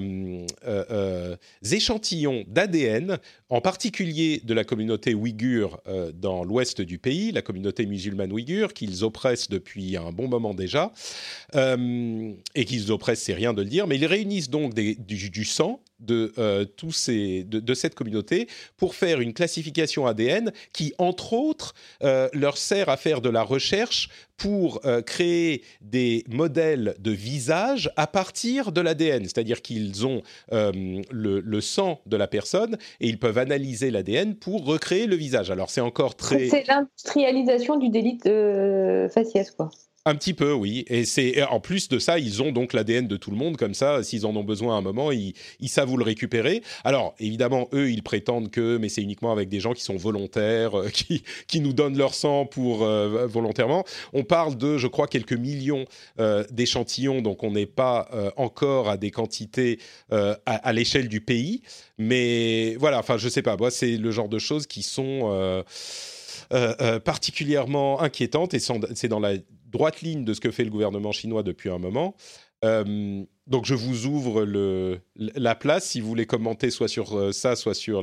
échantillons d'ADN, en particulier de la communauté ouïghure dans l'ouest du pays, la communauté musulmane ouïghure, qu'ils oppressent depuis un bon moment déjà, et qu'ils oppressent, c'est rien de le dire, mais ils réunissent donc du sang de cette communauté pour faire une classification ADN qui, entre autres, leur sert à faire de la recherche pour créer des modèles de visage à partir de l'ADN. C'est-à-dire qu'ils ont le sang de la personne et ils peuvent analyser l'ADN pour recréer le visage. Alors, c'est encore très... C'est l'industrialisation du délit faciès, quoi. Un petit peu, oui. Et en plus de ça, ils ont donc l'ADN de tout le monde, comme ça, s'ils en ont besoin à un moment, ils savent où le récupérer. Alors, évidemment, eux, ils prétendent mais c'est uniquement avec des gens qui sont volontaires, qui nous donnent leur sang volontairement. On parle de, je crois, quelques millions d'échantillons, donc on n'est pas encore à des quantités à l'échelle du pays. Mais voilà, enfin, je sais pas, moi, c'est le genre de choses qui sont... particulièrement inquiétantes, et c'est dans la droite ligne de ce que fait le gouvernement chinois depuis un moment. Donc je vous ouvre la place si vous voulez commenter soit sur ça, soit sur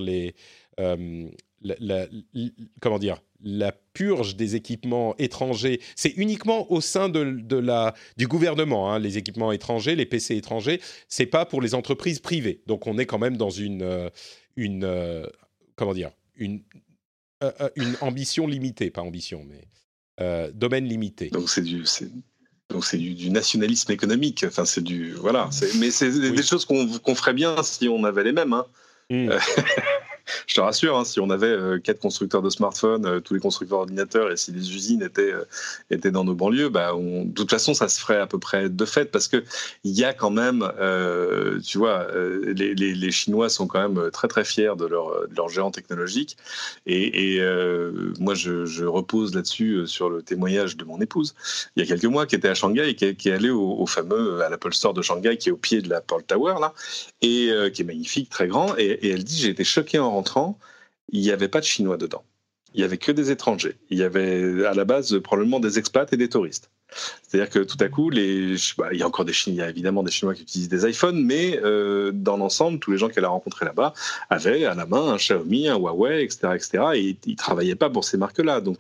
la purge des équipements étrangers. C'est uniquement au sein du gouvernement, hein, les équipements étrangers, les PC étrangers. C'est pas pour les entreprises privées. Donc on est quand même dans une ambition limitée, pas ambition, mais domaine limité. Donc c'est du nationalisme économique. Enfin, mais c'est des choses qu'on ferait bien si on avait les mêmes. Hein. Je te rassure, hein, si on avait 4 constructeurs de smartphones, tous les constructeurs d'ordinateurs, et si les usines étaient dans nos banlieues, de toute façon, ça se ferait à peu près de fait, parce que il y a quand même, tu vois, les Chinois sont quand même très très fiers de leur géant technologique, et moi je repose là-dessus sur le témoignage de mon épouse. Il y a quelques mois, qui était à Shanghai et qui est allée à l'Apple Store de Shanghai, qui est au pied de la Pearl Tower là, et qui est magnifique, très grand, et elle dit, j'ai été choqué en rentrant, il n'y avait pas de Chinois dedans. Il n'y avait que des étrangers. Il y avait à la base probablement des expats et des touristes. C'est-à-dire que tout à coup, il y a encore il y a évidemment des Chinois qui utilisent des iPhones, mais dans l'ensemble, tous les gens qu'elle a rencontrés là-bas avaient à la main un Xiaomi, un Huawei, etc., et ils travaillaient pas pour ces marques-là. Donc,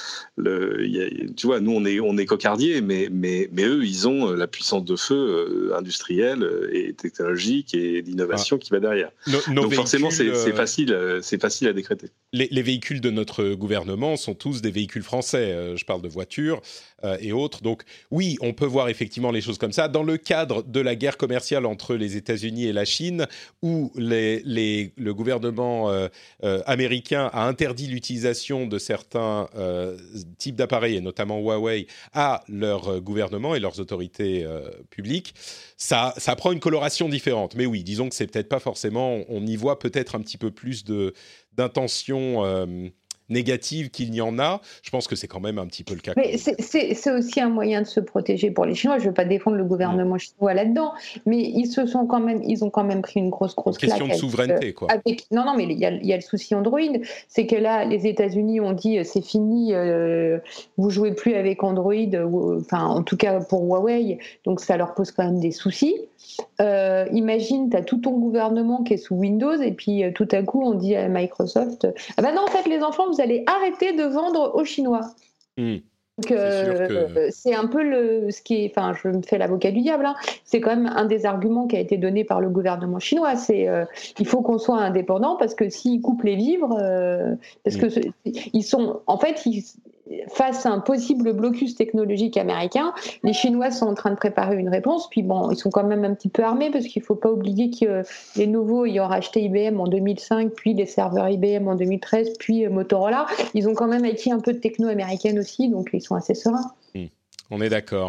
tu vois, nous on est cocardiers, mais eux, ils ont la puissance de feu industrielle et technologique et d'innovation qui va derrière. Donc forcément, c'est facile à décréter. Les véhicules de notre gouvernement sont tous des véhicules français. Je parle de voitures et autres. Donc oui, on peut voir effectivement les choses comme ça. Dans le cadre de la guerre commerciale entre les États-Unis et la Chine, où le gouvernement américain a interdit l'utilisation de certains types d'appareils, et notamment Huawei, à leur gouvernement et leurs autorités publiques, ça prend une coloration différente. Mais oui, disons que c'est peut-être pas forcément... On y voit peut-être un petit peu plus d'intention... négative qu'il n'y en a. Je pense que c'est quand même un petit peu le cas. Mais c'est aussi un moyen de se protéger pour les Chinois. Je ne veux pas défendre le gouvernement chinois là-dedans, mais ils ont quand même pris une grosse claque. Question de souveraineté, quoi. Non, mais il y a le souci Android. C'est que là, les États-Unis ont dit c'est fini, vous jouez plus avec Android, enfin en tout cas pour Huawei, donc ça leur pose quand même des soucis. Imagine, tu as tout ton gouvernement qui est sous Windows et puis tout à coup on dit à Microsoft non, en fait les enfants, vous allez arrêter de vendre aux Chinois. Donc, c'est un peu ce qui est, enfin, je me fais l'avocat du diable, hein. C'est quand même un des arguments qui a été donné par le gouvernement chinois. C'est il faut qu'on soit indépendant parce que s'ils coupent les vivres, parce que ils sont, en fait, face à un possible blocus technologique américain, les Chinois sont en train de préparer une réponse. Puis bon, ils sont quand même un petit peu armés parce qu'il ne faut pas oublier que les nouveaux ayant racheté IBM en 2005, puis les serveurs IBM en 2013, puis Motorola, ils ont quand même acquis un peu de techno américaine aussi, donc ils sont assez sereins. On est d'accord.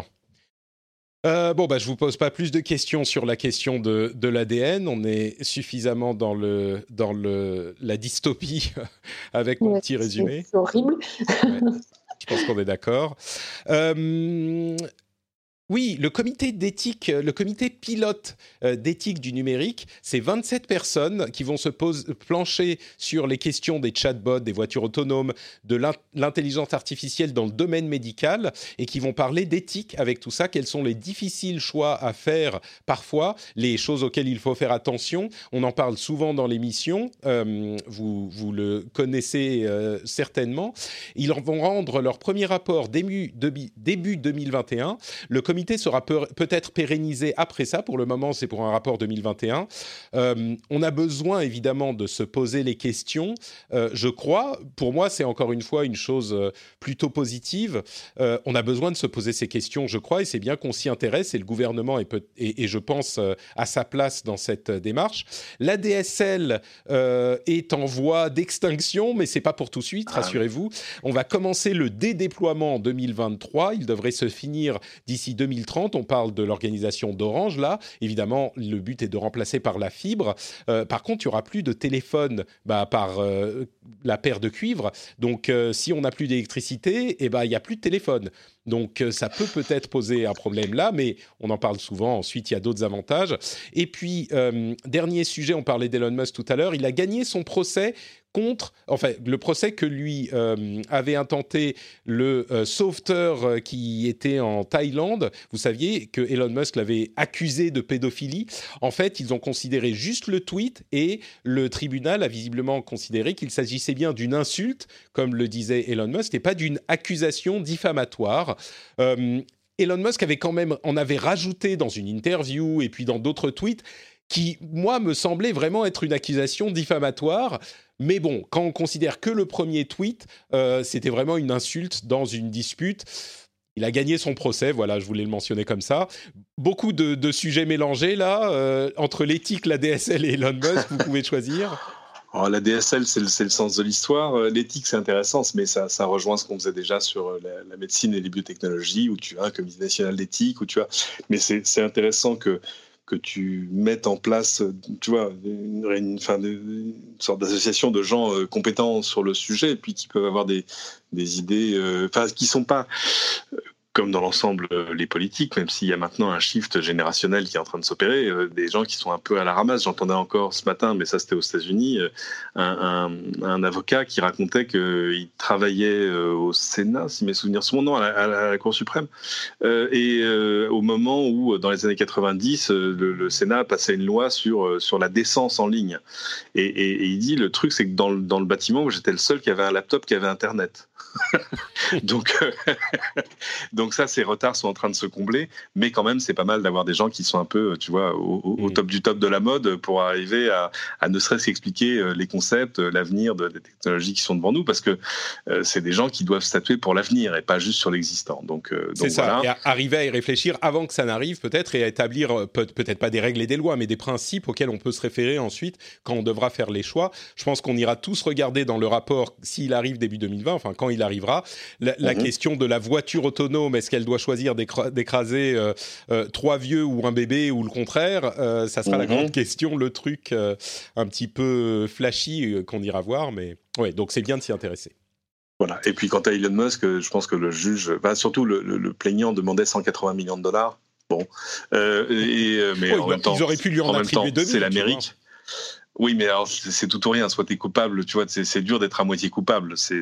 Je ne vous pose pas plus de questions sur la question de l'ADN. On est suffisamment dans la dystopie avec mon petit résumé. C'est horrible. Ouais, je pense qu'on est d'accord. Oui, le comité d'éthique, le comité pilote d'éthique du numérique, c'est 27 personnes qui vont se plancher sur les questions des chatbots, des voitures autonomes, de l'intelligence artificielle dans le domaine médical et qui vont parler d'éthique avec tout ça. Quels sont les difficiles choix à faire parfois, les choses auxquelles il faut faire attention. On en parle souvent dans l'émission, vous le connaissez certainement. Ils vont rendre leur premier rapport début 2021. Le comité sera peut-être pérennisé après ça. Pour le moment, c'est pour un rapport 2021. On a besoin, évidemment, de se poser les questions. Je crois, pour moi, c'est encore une fois une chose plutôt positive. On a besoin de se poser ces questions, je crois, et c'est bien qu'on s'y intéresse. Et le gouvernement est je pense, à sa place dans cette démarche. L'ADSL est en voie d'extinction, mais ce n'est pas pour tout de suite, rassurez-vous. On va commencer le dédéploiement en 2023. Il devrait se finir d'ici 2030, on parle de l'organisation d'Orange, là. Évidemment, le but est de remplacer par la fibre. Par contre, il n'y aura plus de téléphone par la paire de cuivre. Donc, si on n'a plus d'électricité, il n'y a plus de téléphone. Donc, ça peut-être poser un problème là, mais on en parle souvent. Ensuite, il y a d'autres avantages. Et puis, dernier sujet, on parlait d'Elon Musk tout à l'heure. Il a gagné son procès le procès que lui avait intenté le sauveteur qui était en Thaïlande. Vous saviez que Elon Musk l'avait accusé de pédophilie. En fait, ils ont considéré juste le tweet et le tribunal a visiblement considéré qu'il s'agissait bien d'une insulte, comme le disait Elon Musk, et pas d'une accusation diffamatoire. Elon Musk en avait rajouté dans une interview et puis dans d'autres tweets qui, moi, me semblait vraiment être une accusation diffamatoire. Mais bon, quand on considère que le premier tweet, c'était vraiment une insulte dans une dispute. Il a gagné son procès, voilà, je voulais le mentionner comme ça. Beaucoup de sujets mélangés, là, entre l'éthique, la DSL et Elon Musk, vous pouvez choisir. Alors, la DSL, c'est le sens de l'histoire. L'éthique, c'est intéressant, mais ça rejoint ce qu'on faisait déjà sur la médecine et les biotechnologies, où tu as un comité national d'éthique, mais c'est intéressant que tu mettes en place, tu vois, une sorte d'association de gens compétents sur le sujet, et puis qui peuvent avoir des idées, qui sont pas comme dans l'ensemble les politiques, même s'il y a maintenant un shift générationnel qui est en train de s'opérer, des gens qui sont un peu à la ramasse. J'entendais encore ce matin, mais ça c'était aux États-Unis, un avocat qui racontait qu'il travaillait au Sénat, si mes souvenirs sont bons, à la Cour suprême, et au moment où, dans les années 90, le Sénat passait une loi sur la décence en ligne. Et il dit, le truc, c'est que dans le bâtiment, j'étais le seul qui avait un laptop qui avait Internet. Donc ça, ces retards sont en train de se combler, mais quand même, c'est pas mal d'avoir des gens qui sont un peu, tu vois, au top du top de la mode pour arriver à ne serait-ce qu'expliquer les concepts, l'avenir des technologies qui sont devant nous, parce que c'est des gens qui doivent statuer pour l'avenir et pas juste sur l'existant. Donc c'est ça, voilà. Et arriver à y réfléchir avant que ça n'arrive peut-être et à établir peut-être pas des règles et des lois, mais des principes auxquels on peut se référer ensuite quand on devra faire les choix. Je pense qu'on ira tous regarder dans le rapport, s'il arrive début 2020, enfin quand il arrivera, la question de la voiture autonome. Est-ce qu'elle doit choisir d'écraser 3 vieux ou un bébé ou le contraire? Ça sera la grande question, le truc un petit peu flashy qu'on ira voir. Mais ouais, donc c'est bien de s'y intéresser. Voilà. Et puis quant à Elon Musk, je pense que le juge, surtout le plaignant demandait 180 millions de dollars. Bon, mais en même temps, ils auraient pu lui en attribuer 2000. C'est l'Amérique. Oui, mais alors c'est tout ou rien. Soit t'es coupable, tu vois, c'est dur d'être à moitié coupable. C'est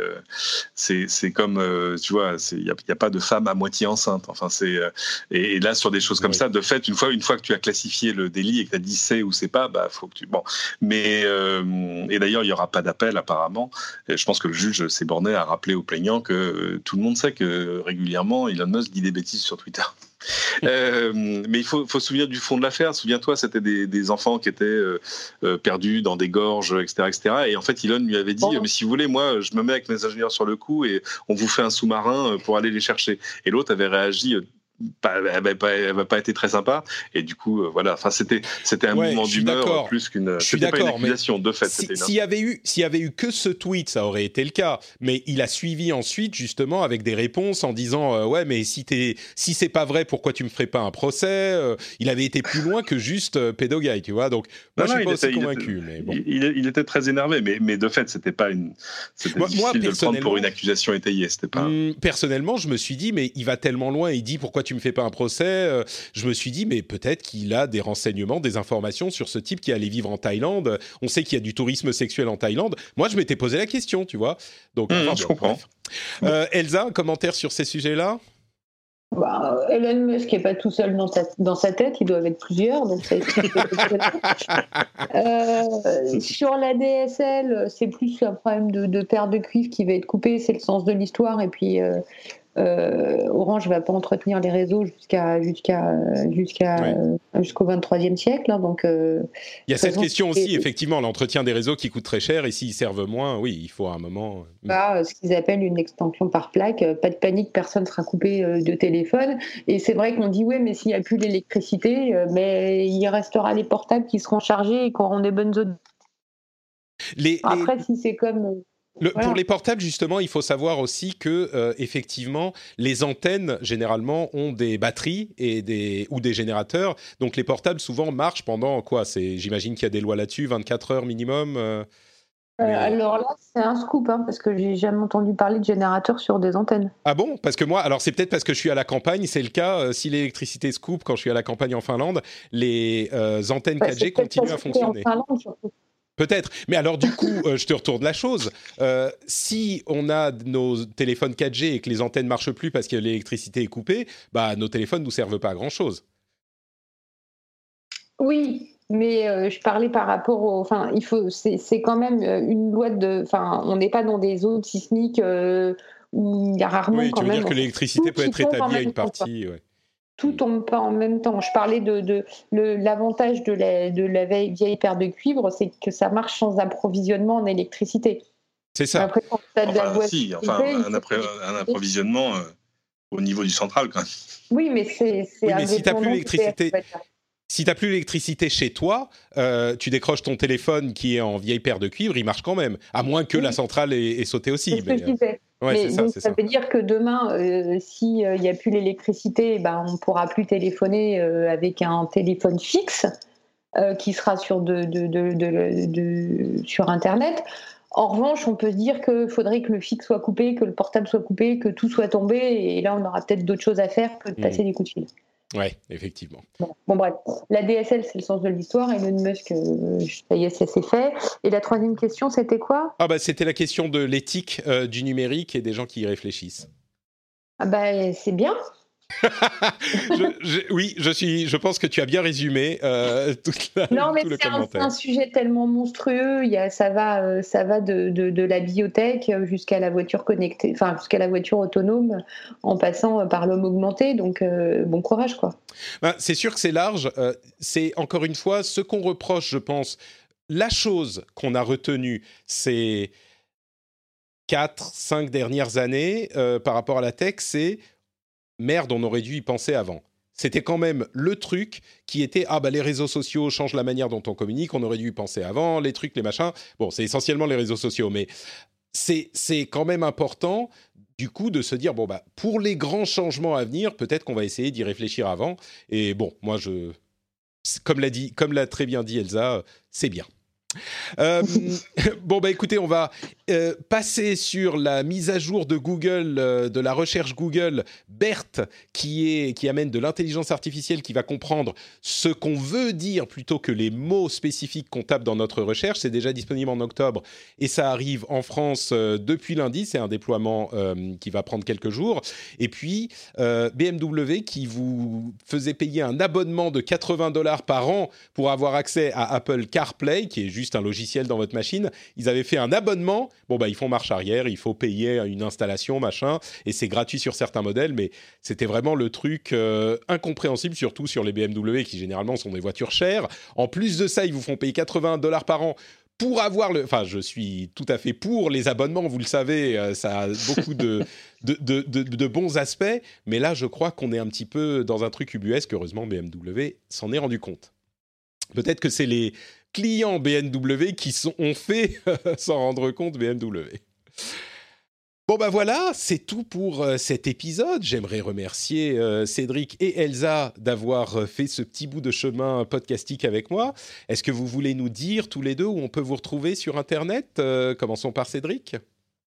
comme, tu vois, il y a pas de femme à moitié enceinte. Enfin, et là sur des choses comme ça, de fait, une fois que tu as classifié le délit et que tu as dit c'est ou c'est pas, faut que tu Mais et d'ailleurs, il y aura pas d'appel apparemment. Et je pense que le juge s'est borné à rappeler aux plaignants que tout le monde sait que régulièrement Elon Musk dit des bêtises sur Twitter. Mais il faut se souvenir du fond de l'affaire. Souviens-toi, c'était des enfants qui étaient perdus dans des gorges, etc. Et en fait, Elon lui avait dit mais si vous voulez, moi, je me mets avec mes ingénieurs sur le coup et on vous fait un sous-marin pour aller les chercher. Et l'autre avait réagi. Elle va pas été très sympa et du coup voilà, enfin c'était un mouvement d'humeur plus qu'une. C'était pas une accusation de fait. S'il y avait eu que ce tweet, ça aurait été le cas. Mais il a suivi ensuite justement avec des réponses en disant ouais, mais si c'est pas vrai, pourquoi tu me ferais pas un procès? Il avait été plus loin que juste pédoguy, tu vois. Donc moi je suis pas aussi convaincu. Mais bon. Il était très énervé, mais de fait c'était difficile de le prendre pour une accusation étayée. C'était pas. Personnellement, je me suis dit mais il va tellement loin. Il dit pourquoi tu tu me fais pas un procès. Je me suis dit, mais peut-être qu'il a des renseignements, des informations sur ce type qui allait vivre en Thaïlande. On sait qu'il y a du tourisme sexuel en Thaïlande. Moi, je m'étais posé la question, tu vois. Donc, je comprends. Elsa, un commentaire sur ces sujets-là? Elon Musk n'est pas tout seul dans sa tête, ils doivent être plusieurs, donc ça explique sur la DSL, c'est plus un problème de paire de cuivre qui va être coupée, c'est le sens de l'histoire, et puis Orange ne va pas entretenir les réseaux jusqu'au 23e siècle. Donc, il y a cette question aussi, effectivement, l'entretien des réseaux qui coûte très cher, et s'ils servent moins, oui, il faut à un moment... Ce qu'ils appellent une extension par plaque. Pas de panique, personne ne sera coupé de téléphone. Et c'est vrai qu'on dit, oui, mais s'il n'y a plus l'électricité, mais il restera les portables qui seront chargés et qui auront des bonnes zones. Après, si c'est comme... Pour les portables, justement, il faut savoir aussi que, effectivement, les antennes, généralement, ont des batteries ou des générateurs. Donc, les portables, souvent, marchent pendant quoi? J'imagine qu'il y a des lois là-dessus, 24 heures minimum. Alors là, c'est un scoop, parce que j'ai jamais entendu parler de générateurs sur des antennes. Ah bon? Parce que moi, alors c'est peut-être parce que je suis à la campagne, c'est le cas. Si l'électricité se coupe quand je suis à la campagne en Finlande, les antennes 4G continuent à fonctionner. En Finlande, surtout. Peut-être. Mais alors, du coup, je te retourne la chose. Si on a nos téléphones 4G et que les antennes ne marchent plus parce que l'électricité est coupée, nos téléphones ne nous servent pas à grand-chose. Oui, mais je parlais par rapport au... Enfin, c'est quand même une loi de... Enfin, on n'est pas dans des zones sismiques où il y a rarement quand même... Oui, tu veux dire que l'électricité peut être établie à une partie, ouais. Tout tombe pas en même temps. Je parlais de l'avantage de la vieille paire de cuivre, c'est que ça marche sans approvisionnement en électricité. C'est ça. Après, quand tu as de la un approvisionnement au niveau du central, quand même. Oui, mais c'est mais si tu n'as plus l'électricité... Si tu n'as plus l'électricité chez toi, tu décroches ton téléphone qui est en vieille paire de cuivre, il marche quand même. À moins que la centrale ait sauté aussi. C'est ce que je disais. Ouais, ça veut dire que demain, s'il n'y a plus l'électricité, on ne pourra plus téléphoner avec un téléphone fixe qui sera sur Internet. En revanche, on peut se dire qu'il faudrait que le fixe soit coupé, que le portable soit coupé, que tout soit tombé. Et là, on aura peut-être d'autres choses à faire que de passer des coups de fil. Oui, effectivement. Bon, bref, la DSL, c'est le sens de l'histoire. Elon Musk, ça y est, ça s'est fait. Et la troisième question, c'était quoi? C'était la question de l'éthique du numérique et des gens qui y réfléchissent. C'est bien. Je pense que tu as bien résumé Non, mais c'est un sujet tellement monstrueux. Ça va de la biotech jusqu'à la voiture connectée, jusqu'à la voiture autonome, en passant par l'homme augmenté. Donc, bon courage, quoi. C'est sûr que c'est large. C'est encore une fois ce qu'on reproche, je pense. La chose qu'on a retenue, c'est 4-5 dernières années par rapport à la tech, c'est merde, on aurait dû y penser avant. C'était quand même le truc qui était les réseaux sociaux changent la manière dont on communique, on aurait dû y penser avant, les trucs, les machins. Bon, c'est essentiellement les réseaux sociaux, mais c'est quand même important du coup de se dire pour les grands changements à venir, peut-être qu'on va essayer d'y réfléchir avant. Et bon, moi comme l'a très bien dit Elsa, c'est bien. Écoutez, on va passer sur la mise à jour de Google, de la recherche Google BERT, qui amène de l'intelligence artificielle qui va comprendre ce qu'on veut dire plutôt que les mots spécifiques qu'on tape dans notre recherche. C'est déjà disponible en octobre et ça arrive en France depuis lundi. C'est un déploiement qui va prendre quelques jours. Et puis BMW qui vous faisait payer un abonnement de $80 par an pour avoir accès à Apple CarPlay, qui est juste un logiciel dans votre machine. Ils avaient fait un abonnement. Ils font marche arrière, il faut payer une installation, machin, et c'est gratuit sur certains modèles, mais c'était vraiment le truc incompréhensible, surtout sur les BMW, qui généralement sont des voitures chères. En plus de ça, ils vous font payer $80 par an pour avoir je suis tout à fait pour les abonnements, vous le savez, ça a beaucoup de bons aspects, mais là, je crois qu'on est un petit peu dans un truc ubuesque. Heureusement, BMW s'en est rendu compte. Peut-être que c'est les clients BMW qui ont fait s'en rendre compte BMW. Bon voilà, c'est tout pour cet épisode. J'aimerais remercier Cédric et Elsa d'avoir fait ce petit bout de chemin podcastique avec moi. Est-ce que vous voulez nous dire tous les deux où on peut vous retrouver sur Internet? Commençons par Cédric.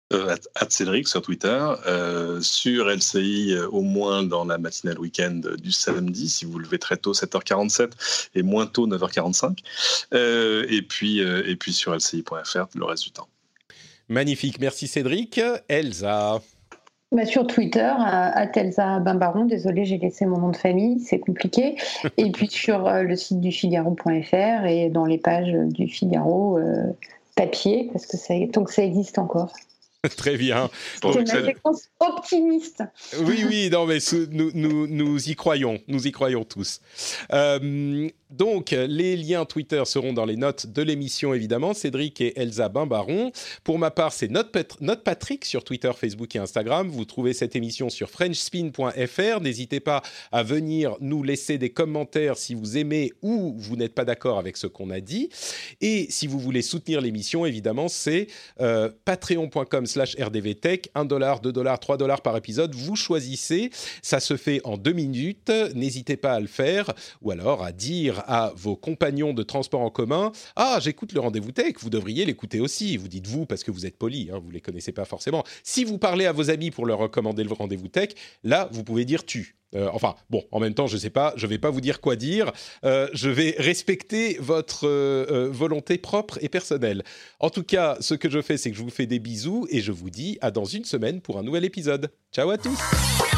@Cédric sur Twitter, sur LCI au moins dans la matinale week-end du samedi si vous levez très tôt 7h47 et moins tôt 9h45 et puis sur lci.fr le reste du temps. Magnifique, merci Cédric. Elsa? Sur Twitter, @Elsa Bimbaron, désolée j'ai laissé mon nom de famille, c'est compliqué, et puis sur le site du Figaro.fr et dans les pages du Figaro papier, parce que tant que ça existe encore. Très bien. C'est ma séquence optimiste. Oui, non, mais nous y croyons tous. Donc, les liens Twitter seront dans les notes de l'émission, évidemment. Cédric et Elsa Bimbaron. Pour ma part, c'est Note Patrick sur Twitter, Facebook et Instagram. Vous trouvez cette émission sur frenchspin.fr. N'hésitez pas à venir nous laisser des commentaires si vous aimez ou vous n'êtes pas d'accord avec ce qu'on a dit. Et si vous voulez soutenir l'émission, évidemment, c'est patreon.com/rdvtech. $1, $2, $3 par épisode. Vous choisissez. Ça se fait en 2 minutes. N'hésitez pas à le faire. Ou alors à dire à vos compagnons de transport en commun: ah, j'écoute le Rendez-vous Tech, vous devriez l'écouter aussi. Vous dites vous parce que vous êtes poli, vous les connaissez pas forcément. Si vous parlez à vos amis pour leur recommander le Rendez-vous Tech, là vous pouvez dire tu. En même temps, je sais pas, je vais pas vous dire quoi dire. Je vais respecter votre volonté propre et personnelle. En tout cas, ce que je fais, c'est que je vous fais des bisous et je vous dis à dans une semaine pour un nouvel épisode. Ciao à tous.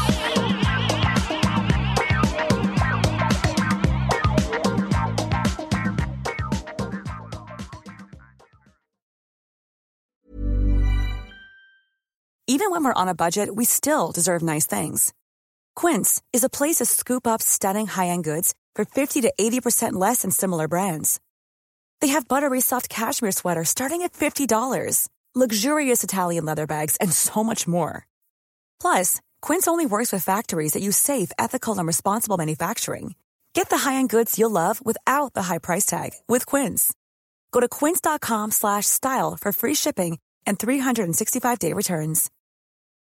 Even when we're on a budget, we still deserve nice things. Quince is a place to scoop up stunning high-end goods for 50 to 80% less than similar brands. They have buttery soft cashmere sweaters starting at $50, luxurious Italian leather bags, and so much more. Plus, Quince only works with factories that use safe, ethical, and responsible manufacturing. Get the high-end goods you'll love without the high price tag with Quince. Go to quince.com/style for free shipping and 365-day returns.